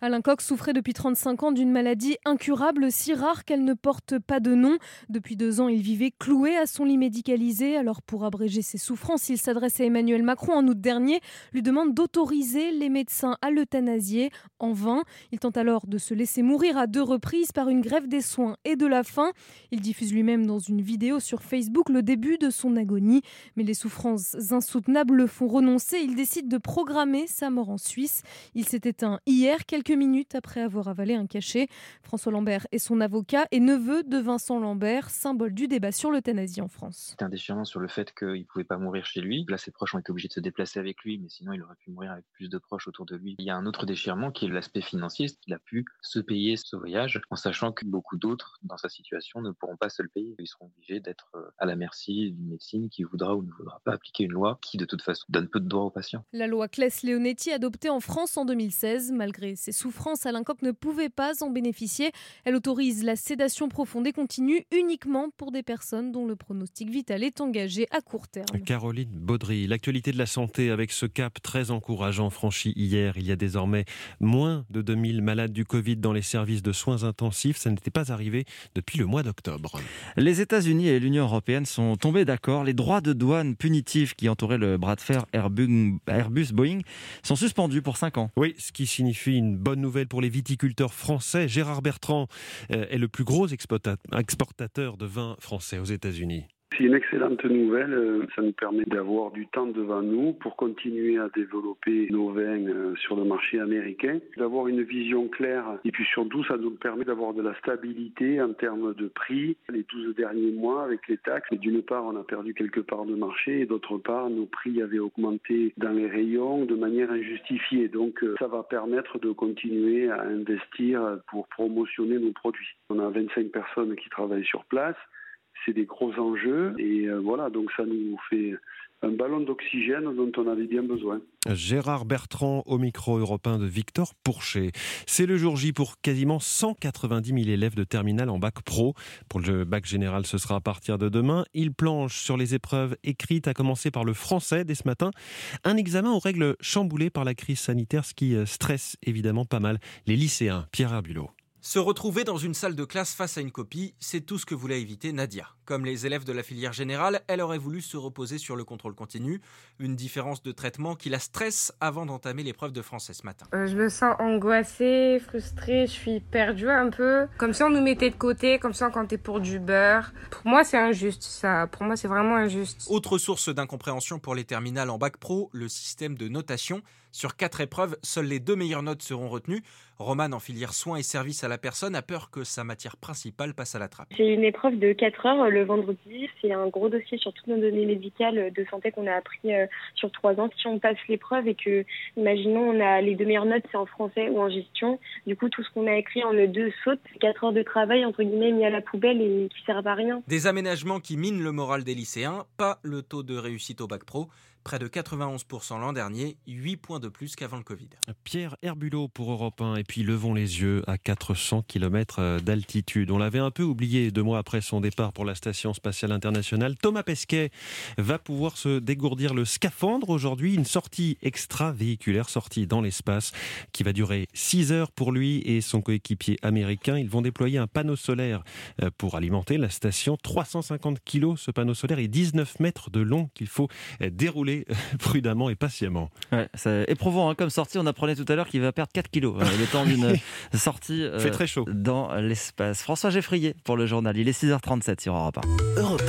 Alain Koch souffrait depuis trente-cinq ans d'une maladie incurable, si rare qu'elle ne porte pas de nom. Depuis deux ans, il vivait cloué à son lit médicalisé. Alors pour abréger ses souffrances, il s'adresse à Emmanuel Macron en août dernier, lui demande d'autoriser les médecins à l'euthanasier. En vain, il tente alors de se laisser mourir à deux reprises par une grève des soins et de la faim. Il diffuse lui-même dans une vidéo sur Facebook le début de son agonie. Mais les souffrances insoutenables le font renoncer. Il décide de programmer sa mort en Suisse. Il s'est éteint hier, quelques minutes après avoir avalé un cachet. François Lambert est son avocat et neveu de Vincent Lambert, symbole du débat sur l'euthanasie en France. C'était un déchirement sur le fait qu'il ne pouvait pas mourir chez lui. Là, ses proches ont été obligés de se déplacer avec lui, mais sinon il aurait pu mourir avec plus de proches autour de lui. Il y a un autre déchirement qui est l'aspect financier, c'est qu'il a pu se payer ce voyage, en sachant que beaucoup d'autres, dans sa situation, ne pourront pas se le payer. Ils seront obligés d'être à la merci d'une médecine qui voudra ou ne voudra pas appliquer une loi qui, de toute façon, donne peu de droits aux patients. La loi Claes-Leonetti, adoptée en France en deux mille seize, malgré ses souffrances, Alain Koch ne pouvait pas en bénéficier. Elle autorise la sédation profonde et continue uniquement pour des personnes dont le pronostic vital est engagé à court terme. Caroline Baudry, l'actualité de la santé avec ce cap très encourageant franchi hier. Il y a désormais moins de deux mille malades du Covid dans les services de soins intensifs. Ça n'était pas arrivé depuis le mois d'octobre. Les États-Unis et l'Union européenne sont tombés d'accord. Les droits de douane punitifs qui entouraient le bras de fer Airbus-Boeing sont suspendus pour cinq ans. Oui, ce qui signifie une bonne nouvelle pour les viticulteurs français. Gérard Bertrand est le plus gros exportateur de vin français aux États-Unis. C'est une excellente nouvelle, ça nous permet d'avoir du temps devant nous pour continuer à développer nos vins sur le marché américain, d'avoir une vision claire et puis surtout ça nous permet d'avoir de la stabilité en termes de prix. Les douze derniers mois avec les taxes, d'une part on a perdu quelques parts de marché et d'autre part nos prix avaient augmenté dans les rayons de manière injustifiée. Donc ça va permettre de continuer à investir pour promotionner nos produits. On a vingt-cinq personnes qui travaillent sur place. C'est des gros enjeux et euh, voilà, donc ça nous fait un ballon d'oxygène dont on avait bien besoin. Gérard Bertrand au micro européen de Victor Pourchet. C'est le jour J pour quasiment cent quatre-vingt-dix mille élèves de terminale en bac pro. Pour le bac général, ce sera à partir de demain. Ils planchent sur les épreuves écrites, à commencer par le français dès ce matin. Un examen aux règles chamboulées par la crise sanitaire, ce qui stresse évidemment pas mal les lycéens. Pierre Herbulot. Se retrouver dans une salle de classe face à une copie, c'est tout ce que voulait éviter Nadia. Comme les élèves de la filière générale, elle aurait voulu se reposer sur le contrôle continu. Une différence de traitement qui la stresse avant d'entamer l'épreuve de français ce matin. Euh, je me sens angoissée, frustrée, je suis perdue un peu. Comme si on nous mettait de côté, comme ça quand t'es pour du beurre. Pour moi, c'est injuste, ça. Pour moi, c'est vraiment injuste. Autre source d'incompréhension pour les terminales en bac pro, le système de notation. Sur quatre épreuves, seules les deux meilleures notes seront retenues. Romane, en filière soins et services à la personne, a peur que sa matière principale passe à la trappe. C'est une épreuve de quatre heures le vendredi. C'est un gros dossier sur toutes nos données médicales de santé qu'on a appris euh, sur trois ans. Si on passe l'épreuve et que, imaginons, on a les deux meilleures notes, c'est en français ou en gestion. Du coup, tout ce qu'on a écrit en E deux saute. quatre heures de travail, entre guillemets, mis à la poubelle et qui servent à rien. Des aménagements qui minent le moral des lycéens, pas le taux de réussite au bac pro. Près de quatre-vingt-onze pour cent l'an dernier, huit points de plus qu'avant le Covid. Pierre Herbulot pour Europe un, et puis levons les yeux à quatre cents kilomètres d'altitude. On l'avait un peu oublié deux mois après son départ pour la Station Spatiale Internationale. Thomas Pesquet va pouvoir se dégourdir le scaphandre aujourd'hui. Une sortie extravéhiculaire, sortie dans l'espace, qui va durer six heures pour lui et son coéquipier américain. Ils vont déployer un panneau solaire pour alimenter la station. trois cent cinquante kilos ce panneau solaire et dix-neuf mètres de long qu'il faut dérouler prudemment et patiemment. Ouais, c'est éprouvant hein, comme sortie. On apprenait tout à l'heure qu'il va perdre quatre kilos euh, le temps d'une sortie euh, fait très chaud dans l'espace. François Geffrier pour le journal. Il est six heures trente-sept sur Europe un. Europe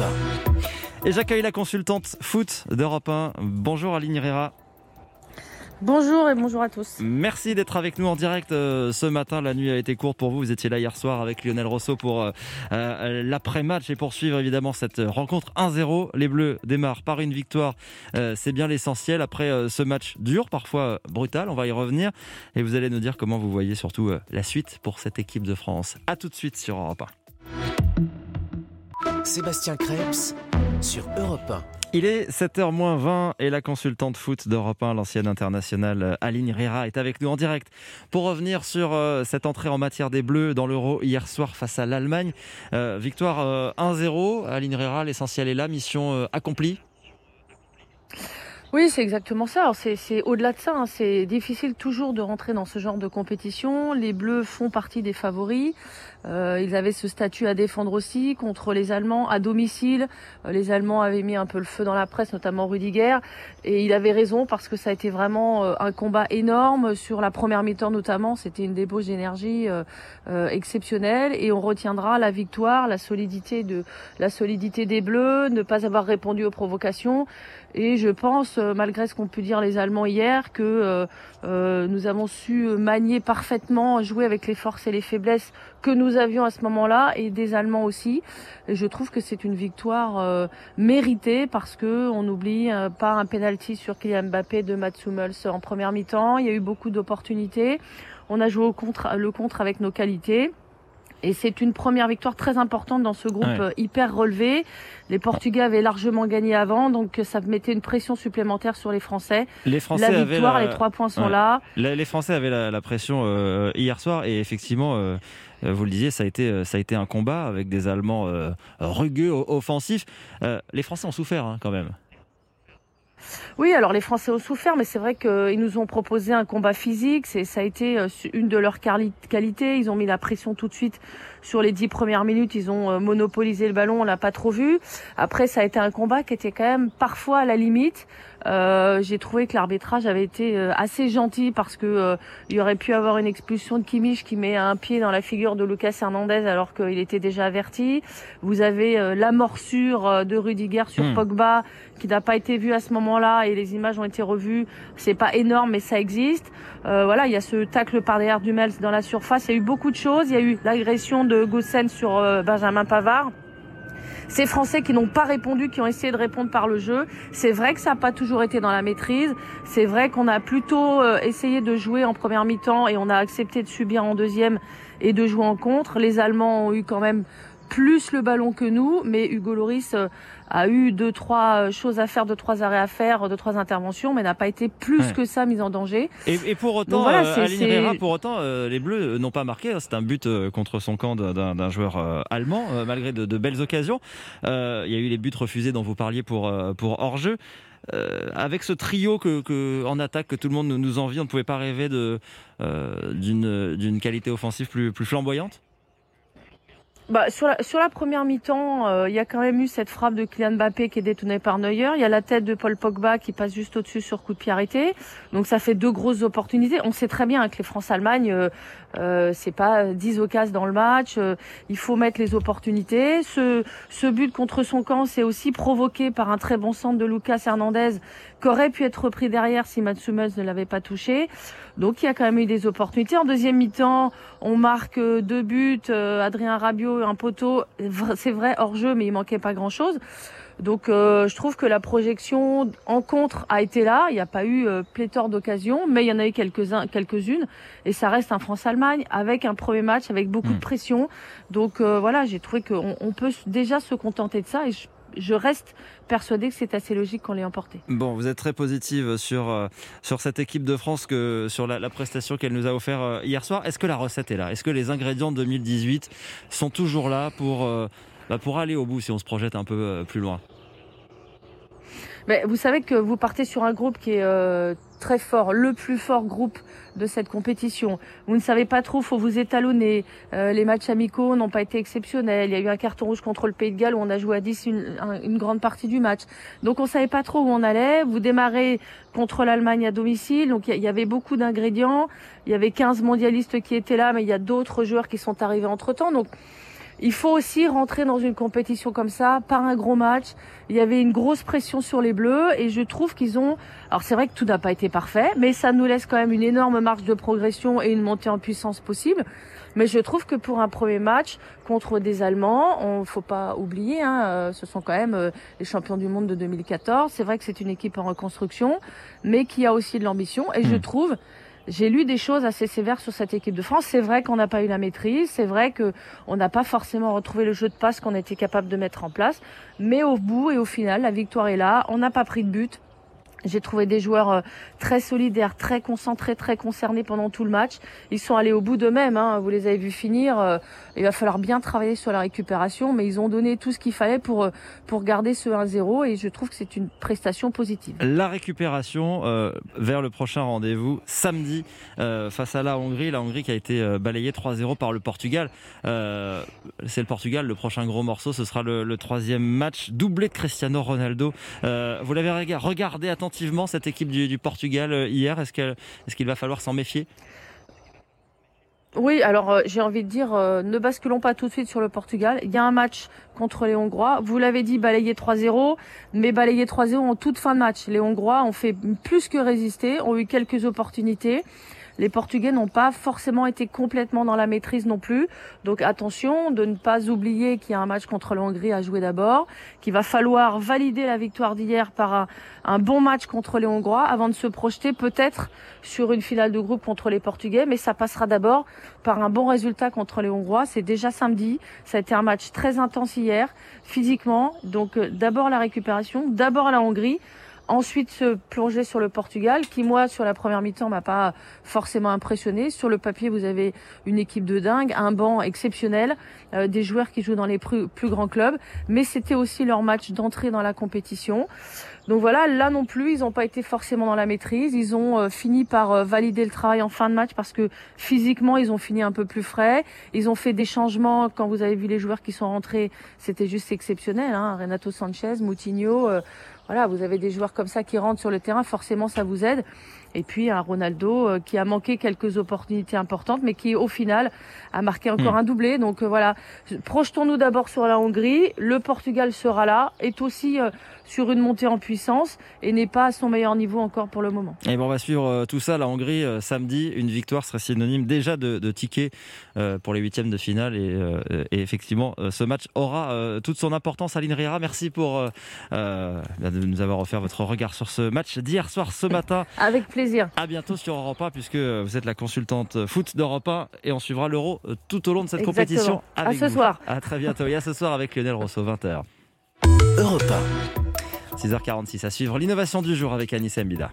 un. Et j'accueille la consultante foot d'Europe un. Bonjour Aline Herrera. Bonjour et bonjour à tous. Merci d'être avec nous en direct euh, ce matin. La nuit a été courte pour vous. Vous étiez là hier soir avec Lionel Rosso pour euh, euh, l'après-match et poursuivre évidemment cette rencontre un zéro. Les Bleus démarrent par une victoire. Euh, c'est bien l'essentiel. Après euh, ce match dur, parfois brutal, on va y revenir. Et vous allez nous dire comment vous voyez surtout euh, la suite pour cette équipe de France. A tout de suite sur Europe un. Sébastien Krebs sur Europe un. Il est sept heures moins vingt et la consultante foot d'Europe un, l'ancienne internationale Aline Herrera, est avec nous en direct pour revenir sur euh, cette entrée en matière des Bleus dans l'Euro hier soir face à l'Allemagne. Euh, victoire euh, un zéro, Aline Herrera, l'essentiel est là, mission euh, accomplie. Oui, c'est exactement ça. Alors c'est, c'est au-delà de ça, hein. C'est difficile toujours de rentrer dans ce genre de compétition. Les Bleus font partie des favoris. Euh, ils avaient ce statut à défendre aussi contre les Allemands à domicile. Euh, les Allemands avaient mis un peu le feu dans la presse, notamment Rudiger. Et il avait raison parce que ça a été vraiment euh, un combat énorme. Sur la première mi-temps notamment, c'était une débauche d'énergie euh, euh, exceptionnelle. Et on retiendra la victoire, la solidité, de, la solidité des Bleus, ne pas avoir répondu aux provocations. Et je pense, malgré ce qu'ont pu dire les Allemands hier, que euh, euh, nous avons su manier parfaitement, jouer avec les forces et les faiblesses que nous avions à ce moment-là, et des Allemands aussi. Et je trouve que c'est une victoire euh, méritée parce que on n'oublie euh, pas un penalty sur Kylian Mbappé de Mats Hummels en première mi-temps. Il y a eu beaucoup d'opportunités. On a joué au contre, le contre avec nos qualités. Et c'est une première victoire très importante dans ce groupe ouais. hyper relevé. Les Portugais avaient largement gagné avant, donc ça mettait une pression supplémentaire sur les Français. Les Français la victoire, la... les trois points sont ouais. là. Les Français avaient la, la pression euh, hier soir, et effectivement, euh, vous le disiez, ça a été, ça a été un combat avec des Allemands euh, rugueux, offensifs. Euh, les Français ont souffert hein, quand même. Oui, alors les Français ont souffert, mais c'est vrai qu'ils nous ont proposé un combat physique. C'est, ça a été une de leurs qualités. Ils ont mis la pression tout de suite sur les dix premières minutes. Ils ont monopolisé le ballon, on l'a pas trop vu. Après, ça a été un combat qui était quand même parfois à la limite. Euh, j'ai trouvé que l'arbitrage avait été assez gentil parce que euh, il y aurait pu avoir une expulsion de Kimmich qui met un pied dans la figure de Lucas Hernandez alors qu'il était déjà averti. Vous avez euh, la morsure de Rudiger sur mmh. Pogba qui n'a pas été vue à ce moment-là et les images ont été revues. C'est pas énorme mais ça existe. Euh, voilà, il y a ce tacle par derrière d'Hummels dans la surface. Il y a eu beaucoup de choses. Il y a eu l'agression de Gosens sur euh, Benjamin Pavard. Ces Français qui n'ont pas répondu, qui ont essayé de répondre par le jeu. C'est vrai que ça n'a pas toujours été dans la maîtrise. C'est vrai qu'on a plutôt euh, essayé de jouer en première mi-temps et on a accepté de subir en deuxième et de jouer en contre. Les Allemands ont eu quand même plus le ballon que nous, mais Hugo Lloris euh, a eu deux, trois choses à faire, deux, trois arrêts à faire, deux, trois interventions, mais n'a pas été plus ouais. que ça mis en danger. Et, et pour autant, Donc, voilà, euh, Aline Herrera, pour autant, euh, les Bleus n'ont pas marqué. C'est un but euh, contre son camp d'un, d'un joueur euh, allemand, euh, malgré de, de belles occasions. Euh, il y a eu les buts refusés dont vous parliez pour, euh, pour hors-jeu. Euh, avec ce trio que, que, en attaque que tout le monde nous envie, on ne pouvait pas rêver de, euh, d'une, d'une qualité offensive plus, plus flamboyante ? Bah, sur la, sur la première mi-temps, il euh, y a quand même eu cette frappe de Kylian Mbappé qui est détournée par Neuer. Il y a la tête de Paul Pogba qui passe juste au-dessus sur coup de pied arrêté. Donc ça fait deux grosses opportunités. On sait très bien que les France-Allemagne, euh, euh, c'est pas dix occasions dans le match. Euh, il faut mettre les opportunités. Ce, ce but contre son camp, c'est aussi provoqué par un très bon centre de Lucas Hernandez qui aurait pu être repris derrière si Mats Hummels ne l'avait pas touché. Donc il y a quand même eu des opportunités. En deuxième mi-temps, on marque deux buts. Euh, Adrien Rabiot, un poteau. C'est vrai, hors jeu, mais il manquait pas grand-chose. Donc euh, je trouve que la projection en contre a été là. Il n'y a pas eu euh, pléthore d'occasions, mais il y en a eu quelques-uns, quelques-unes. Et ça reste un France-Allemagne avec un premier match, avec beaucoup mmh. de pression. Donc euh, voilà, j'ai trouvé qu'on on peut déjà se contenter de ça. Et je Je reste persuadée que c'est assez logique qu'on l'ait emporté. Bon, vous êtes très positive sur, euh, sur cette équipe de France, que sur la, la prestation qu'elle nous a offert euh, hier soir. Est-ce que la recette est là ? Est-ce que les ingrédients de deux mille dix-huit sont toujours là pour, euh, bah pour aller au bout si on se projette un peu euh, plus loin ? Mais vous savez que vous partez sur un groupe qui est euh, très fort, le plus fort groupe de cette compétition. Vous ne savez pas trop, faut vous étalonner. Euh, les matchs amicaux n'ont pas été exceptionnels. Il y a eu un carton rouge contre le Pays de Galles où on a joué à dix une, une grande partie du match. Donc on savait pas trop où on allait. Vous démarrez contre l'Allemagne à domicile. Donc il y, y avait beaucoup d'ingrédients. Il y avait quinze mondialistes qui étaient là, mais il y a d'autres joueurs qui sont arrivés entre-temps. Donc il faut aussi rentrer dans une compétition comme ça, par un gros match. Il y avait une grosse pression sur les Bleus et je trouve qu'ils ont... Alors c'est vrai que tout n'a pas été parfait, mais ça nous laisse quand même une énorme marge de progression et une montée en puissance possible. Mais je trouve que pour un premier match contre des Allemands, on faut pas oublier, hein, euh, ce sont quand même euh, les champions du monde de deux mille quatorze. C'est vrai que c'est une équipe en reconstruction, mais qui a aussi de l'ambition. Et mmh. je trouve... J'ai lu des choses assez sévères sur cette équipe de France. C'est vrai qu'on n'a pas eu la maîtrise. C'est vrai qu'on n'a pas forcément retrouvé le jeu de passe qu'on était capable de mettre en place. Mais au bout et au final, la victoire est là. On n'a pas pris de but. J'ai trouvé des joueurs euh, très solidaires, très concentrés, très concernés pendant tout le match. Ils sont allés au bout d'eux-mêmes, hein. Vous les avez vus finir. Euh, il va falloir bien travailler sur la récupération, mais ils ont donné tout ce qu'il fallait pour, euh, pour garder ce un zéro et je trouve que c'est une prestation positive. La récupération euh, vers le prochain rendez-vous samedi euh, face à la Hongrie. La Hongrie qui a été euh, balayée trois zéro par le Portugal. Euh, c'est le Portugal, le prochain gros morceau, ce sera le, le troisième match, doublé de Cristiano Ronaldo. Euh, vous l'avez regardé attentivement cette équipe du, du Portugal hier, est-ce, qu'elle, est-ce qu'il va falloir s'en méfier ? Oui, alors euh, j'ai envie de dire, euh, ne basculons pas tout de suite sur le Portugal. Il y a un match contre les Hongrois. Vous l'avez dit, balayé trois zéro, mais balayé trois zéro en toute fin de match. Les Hongrois ont fait plus que résister, ont eu quelques opportunités. Les Portugais n'ont pas forcément été complètement dans la maîtrise non plus. Donc attention de ne pas oublier qu'il y a un match contre la Hongrie à jouer d'abord, qu'il va falloir valider la victoire d'hier par un, un bon match contre les Hongrois avant de se projeter peut-être sur une finale de groupe contre les Portugais. Mais ça passera d'abord par un bon résultat contre les Hongrois. C'est déjà samedi. Ça a été un match très intense hier, physiquement. Donc euh, d'abord la récupération, d'abord la Hongrie. Ensuite, se plonger sur le Portugal, qui, moi, sur la première mi-temps, m'a pas forcément impressionné. Sur le papier, vous avez une équipe de dingue, un banc exceptionnel, euh, des joueurs qui jouent dans les plus, plus grands clubs. Mais c'était aussi leur match d'entrée dans la compétition. Donc voilà, là non plus, ils n'ont pas été forcément dans la maîtrise. Ils ont euh, fini par euh, valider le travail en fin de match parce que physiquement, ils ont fini un peu plus frais. Ils ont fait des changements. Quand vous avez vu les joueurs qui sont rentrés, c'était juste exceptionnel, hein. Renato Sanchez, Moutinho... Euh, Voilà, vous avez des joueurs comme ça qui rentrent sur le terrain, forcément ça vous aide. Et puis un Ronaldo euh, qui a manqué quelques opportunités importantes, mais qui au final a marqué encore mmh. un doublé. Donc euh, voilà, projetons-nous d'abord sur la Hongrie. Le Portugal sera là, est aussi euh, sur une montée en puissance et n'est pas à son meilleur niveau encore pour le moment. Et bon, on va suivre euh, tout ça. La Hongrie, euh, samedi, une victoire serait synonyme déjà de, de ticket euh, pour les huitièmes de finale. Et, euh, et effectivement, euh, ce match aura euh, toute son importance. Aline Riera, merci pour euh, euh, de nous avoir offert votre regard sur ce match d'hier soir, ce matin. Avec plaisir. À bientôt sur Europe un, puisque vous êtes la consultante foot d'Europe un et on suivra l'Euro tout au long de cette Exactement. compétition. Avec à ce vous. soir. À très bientôt. Et à ce soir avec Lionel Rousseau, vingt heures. Europe un. six heures quarante-six à suivre. L'innovation du jour avec Anissa Mbida.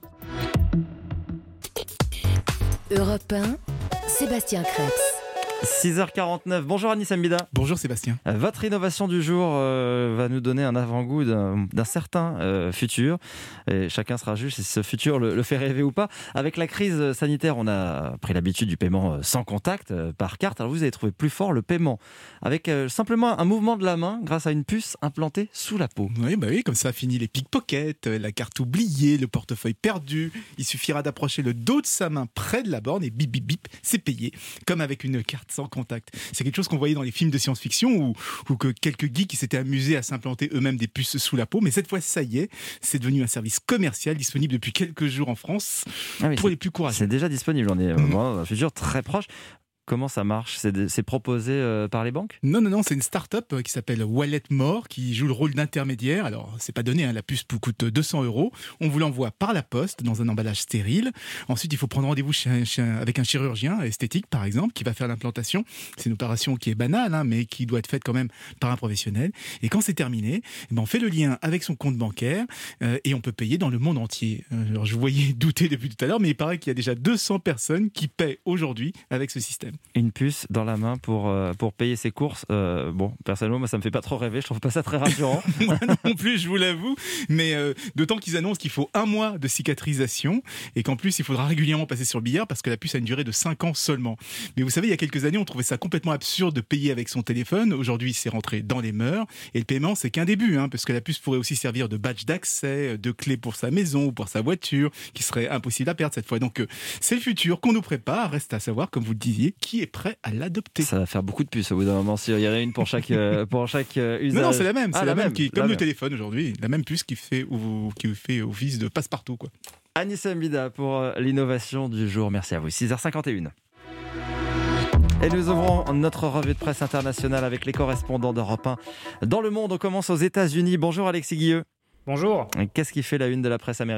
Europe un, Sébastien Crêpes. six heures quarante-neuf. Bonjour Anissa Mbida. Bonjour Sébastien. Votre innovation du jour euh, va nous donner un avant-goût d'un, d'un certain euh, futur. Et chacun sera juge si ce futur le, le fait rêver ou pas. Avec la crise sanitaire, on a pris l'habitude du paiement sans contact, euh, par carte. Alors vous avez trouvé plus fort le paiement avec euh, simplement un mouvement de la main grâce à une puce implantée sous la peau. Oui, bah oui, comme ça finit les pickpockets, la carte oubliée, le portefeuille perdu. Il suffira d'approcher le dos de sa main près de la borne et bip bip bip, c'est payé. Comme avec une carte sans contact. C'est quelque chose qu'on voyait dans les films de science-fiction où, où que quelques geeks qui s'étaient amusés à s'implanter eux-mêmes des puces sous la peau. Mais cette fois, ça y est, c'est devenu un service commercial disponible depuis quelques jours en France ah oui, pour les plus courageux. C'est déjà disponible, on est mmh. dans un futur très proche. Comment ça marche ? C'est, de, c'est proposé euh, par les banques ? Non, non, non, c'est une start-up qui s'appelle Walletmore qui joue le rôle d'intermédiaire. Alors, c'est pas donné, hein, la puce coûte deux cents euros. On vous l'envoie par la poste dans un emballage stérile. Ensuite, il faut prendre rendez-vous chez un, chez un, avec un chirurgien esthétique, par exemple, qui va faire l'implantation. C'est une opération qui est banale, hein, mais qui doit être faite quand même par un professionnel. Et quand c'est terminé, eh ben, on fait le lien avec son compte bancaire euh, et on peut payer dans le monde entier. Euh, alors, je vous voyais douter depuis tout à l'heure, mais il paraît qu'il y a déjà deux cents personnes qui paient aujourd'hui avec ce système. Une puce dans la main pour, euh, pour payer ses courses. Euh, bon, personnellement, moi, ça me fait pas trop rêver. Je trouve pas ça très rassurant. Moi non plus, je vous l'avoue. Mais euh, d'autant qu'ils annoncent qu'il faut un mois de cicatrisation et qu'en plus, il faudra régulièrement passer sur le billard parce que la puce a une durée de cinq ans seulement. Mais vous savez, il y a quelques années, on trouvait ça complètement absurde de payer avec son téléphone. Aujourd'hui, c'est rentré dans les mœurs. Et le paiement, c'est qu'un début, hein, parce que la puce pourrait aussi servir de badge d'accès, de clé pour sa maison ou pour sa voiture, qui serait impossible à perdre cette fois. Donc, euh, c'est le futur qu'on nous prépare. Reste à savoir, comme vous le disiez, qui est prêt à l'adopter. Ça va faire beaucoup de puces au bout d'un moment. Il y en a une pour chaque, euh, pour chaque euh, usage. Non, non, c'est la même. C'est ah, la, la même, même qui, comme la le même. téléphone aujourd'hui. La même puce qui fait, ou, qui fait office de passe-partout, quoi. Anissa Mbida pour euh, l'innovation du jour. Merci à vous. six heures cinquante et une. Et nous ouvrons notre revue de presse internationale avec les correspondants d'Europe un. Dans le monde, on commence aux États-Unis. Bonjour Alexis Guilleux. Bonjour. Qu'est-ce qui fait la une de la presse américaine ?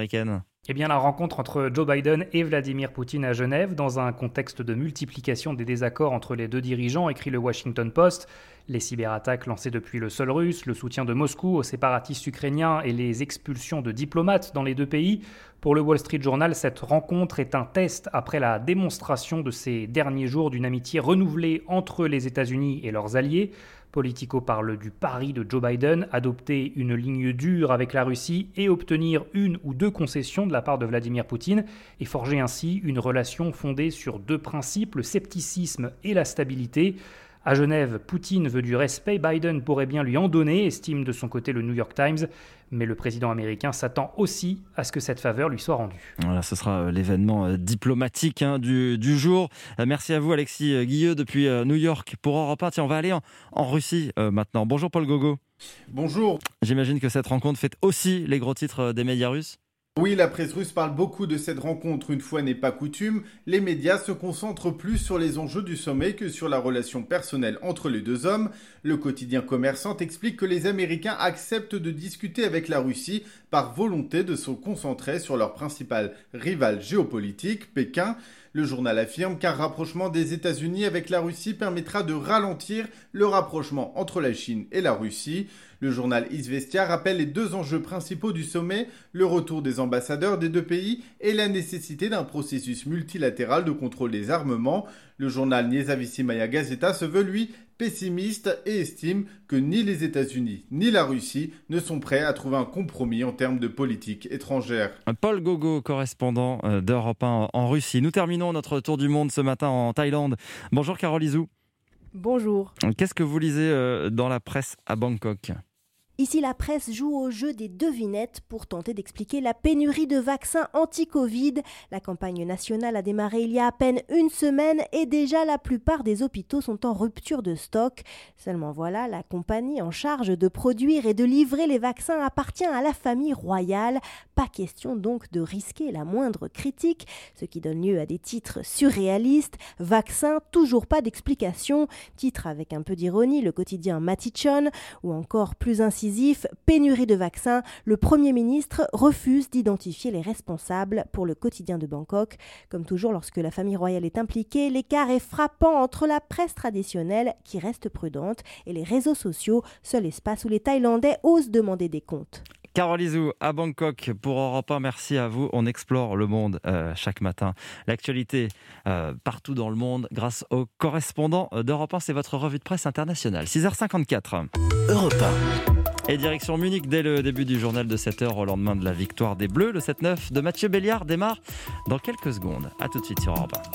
Eh bien, la rencontre entre Joe Biden et Vladimir Poutine à Genève, dans un contexte de multiplication des désaccords entre les deux dirigeants, écrit le Washington Post. Les cyberattaques lancées depuis le sol russe, le soutien de Moscou aux séparatistes ukrainiens et les expulsions de diplomates dans les deux pays. Pour le Wall Street Journal, cette rencontre est un test après la démonstration de ces derniers jours d'une amitié renouvelée entre les États-Unis et leurs alliés. Politico parle du pari de Joe Biden, adopter une ligne dure avec la Russie et obtenir une ou deux concessions de la part de Vladimir Poutine et forger ainsi une relation fondée sur deux principes, le scepticisme et la stabilité. À Genève, Poutine veut du respect, Biden pourrait bien lui en donner, estime de son côté le New York Times. Mais le président américain s'attend aussi à ce que cette faveur lui soit rendue. Voilà, ce sera l'événement diplomatique hein, du, du jour. Merci à vous Alexis Guilleux depuis New York pour Europe un. Tiens, on va aller en, en Russie euh, maintenant. Bonjour Paul Gogo. Bonjour. J'imagine que cette rencontre fait aussi les gros titres des médias russes. Oui, la presse russe parle beaucoup de cette rencontre. Une fois n'est pas coutume, les médias se concentrent plus sur les enjeux du sommet que sur la relation personnelle entre les deux hommes. Le quotidien Commerçant explique que les Américains acceptent de discuter avec la Russie par volonté de se concentrer sur leur principal rival géopolitique, Pékin. Le journal affirme qu'un rapprochement des États-Unis avec la Russie permettra de ralentir le rapprochement entre la Chine et la Russie. Le journal Izvestia rappelle les deux enjeux principaux du sommet, le retour des ambassadeurs des deux pays et la nécessité d'un processus multilatéral de contrôle des armements. Le journal Nezavissimaya Gazeta se veut, lui, pessimiste et estime que ni les États-Unis ni la Russie ne sont prêts à trouver un compromis en termes de politique étrangère. Paul Gogo, correspondant d'Europe un en Russie. Nous terminons notre tour du monde ce matin en Thaïlande. Bonjour Carole Izou. Bonjour. Qu'est-ce que vous lisez dans la presse à Bangkok ? Ici, la presse joue au jeu des devinettes pour tenter d'expliquer la pénurie de vaccins anti-Covid. La campagne nationale a démarré il y a à peine une semaine et déjà la plupart des hôpitaux sont en rupture de stock. Seulement voilà, la compagnie en charge de produire et de livrer les vaccins appartient à la famille royale. Pas question donc de risquer la moindre critique, ce qui donne lieu à des titres surréalistes. Vaccin, toujours pas d'explication. Titre avec un peu d'ironie, le quotidien Matichon, ou encore plus incisif, pénurie de vaccins, le Premier ministre refuse d'identifier les responsables pour le quotidien de Bangkok. Comme toujours, lorsque la famille royale est impliquée, l'écart est frappant entre la presse traditionnelle, qui reste prudente, et les réseaux sociaux, seul espace où les Thaïlandais osent demander des comptes. Carole Izou à Bangkok pour Europe un, merci à vous. On explore le monde euh, chaque matin. L'actualité euh, partout dans le monde grâce aux correspondants d'Europe un. C'est votre revue de presse internationale. six heures cinquante-quatre. Europe un. Et direction Munich dès le début du journal de sept heures au lendemain de la victoire des Bleus. Le sept neuf de Mathieu Béliard démarre dans quelques secondes. A tout de suite sur Europe un.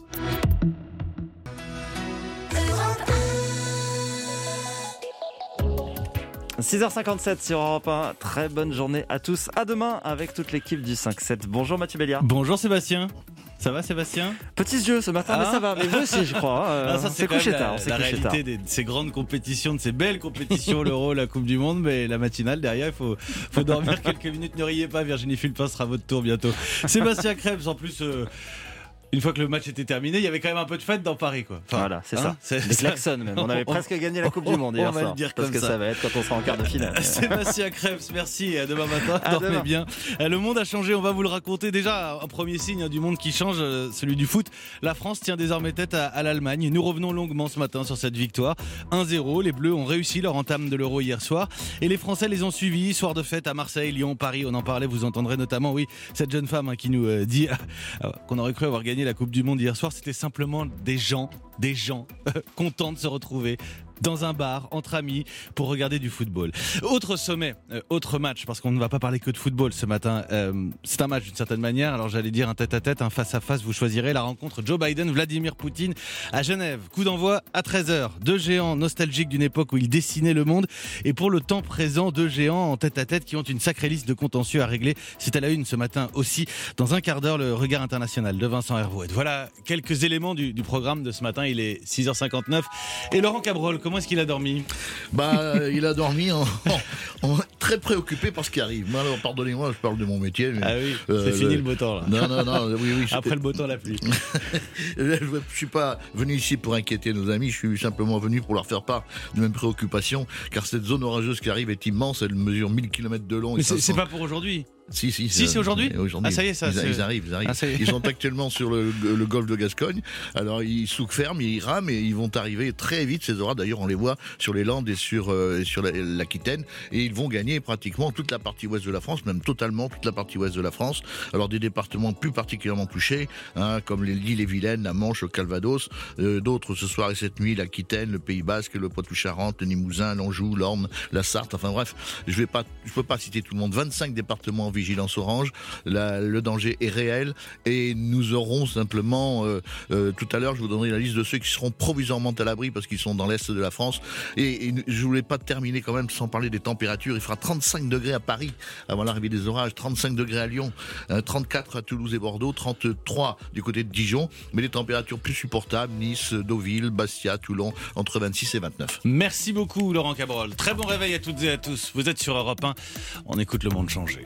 six heures cinquante-sept sur Europe un. Très bonne journée à tous. À demain avec toute l'équipe du cinq sept. Bonjour Mathieu Béliard. Bonjour Sébastien. Ça va Sébastien ? Petit jeu ce matin, ah. mais ça va. Mais vous aussi, je crois. Hein. Ah, ça, on c'est s'est couché la, tard. On s'est la couché réalité tard. de ces grandes compétitions, de ces belles compétitions, l'Euro, la Coupe du Monde, mais la matinale derrière, il faut, faut dormir quelques minutes. Ne riez pas, Virginie Fulpin sera votre tour bientôt. Sébastien Krebs, en plus. Euh, Une fois que le match était terminé, il y avait quand même un peu de fête dans Paris, quoi. Enfin, voilà, c'est hein, ça. Des klaxons même. On avait presque gagné la Coupe du Monde hier on va soir. Le dire parce comme que ça. ça va être quand on sera en quart de finale. Sébastien Krebs, merci. Et à demain matin. À Dormez demain. bien. Le monde a changé. On va vous le raconter. Déjà, un premier signe du monde qui change, celui du foot. La France tient désormais tête à, à l'Allemagne. Nous revenons longuement ce matin sur cette victoire. un zéro. Les Bleus ont réussi leur entame de l'Euro hier soir. Et les Français les ont suivis. Soir de fête à Marseille, Lyon, Paris. On en parlait. Vous entendrez notamment, oui, cette jeune femme hein, qui nous euh, dit euh, qu'on aurait cru avoir gagné la Coupe du Monde hier soir. C'était simplement des gens, des gens euh, contents de se retrouver dans un bar, entre amis, pour regarder du football. Autre sommet, euh, autre match, parce qu'on ne va pas parler que de football ce matin. Euh, c'est un match d'une certaine manière, alors j'allais dire un tête-à-tête, un face-à-face, vous choisirez la rencontre Joe Biden-Vladimir Poutine à Genève. Coup d'envoi à treize heures. Deux géants nostalgiques d'une époque où ils dessinaient le monde, et pour le temps présent, deux géants en tête-à-tête qui ont une sacrée liste de contentieux à régler. C'est à la une ce matin aussi. Dans un quart d'heure, le regard international de Vincent Hervouet. Voilà quelques éléments du, du programme de ce matin. Il est six heures cinquante-neuf. Et Laurent Cabrol, comment est-ce qu'il a dormi ? Bah, il a dormi en, en, en très préoccupé par ce qui arrive. Alors, pardonnez-moi, je parle de mon métier. Mais, ah oui, euh, c'est fini le... le beau temps là. Non, non, non. Oui, oui, après le beau temps, la pluie. Je ne suis pas venu ici pour inquiéter nos amis. Je suis simplement venu pour leur faire part de mes préoccupations, car cette zone orageuse qui arrive est immense. Elle mesure mille kilomètres de long. Mais et c'est, cinq cents... c'est pas pour aujourd'hui. Si, si, si c'est aujourd'hui. aujourd'hui. Ah, ça y est, ça. Ils, c'est... ils arrivent, ils arrivent. Ah, ça y est. Ils sont actuellement sur le, le golfe de Gascogne. Alors, ils sous-ferment, ils rament et ils vont arriver très vite, ces orades. D'ailleurs, on les voit sur les Landes et sur, euh, sur la, l'Aquitaine. Et ils vont gagner pratiquement toute la partie ouest de la France, même totalement toute la partie ouest de la France. Alors, des départements plus particulièrement touchés, hein, comme les l'île-et-Vilaine, la Manche, le Calvados. Euh, d'autres, ce soir et cette nuit, l'Aquitaine, le Pays Basque, le Poitou-Charentes, le Limousin, l'Anjou, l'Orne, la Sarthe. Enfin bref, je vais pas, je peux pas citer tout le monde. vingt-cinq départements en vigilance orange. La, le danger est réel et nous aurons simplement euh, euh, tout à l'heure je vous donnerai la liste de ceux qui seront provisoirement à l'abri parce qu'ils sont dans l'est de la France et, et je voulais pas terminer quand même sans parler des températures. Il fera trente-cinq degrés à Paris avant l'arrivée des orages, trente-cinq degrés à Lyon, euh, trente-quatre à Toulouse et Bordeaux, trente-trois du côté de Dijon, mais des températures plus supportables, Nice, Deauville, Bastia, Toulon, entre vingt-six et vingt-neuf. Merci beaucoup Laurent Cabrol, très bon réveil à toutes et à tous, vous êtes sur Europe un, on écoute Le Monde changer.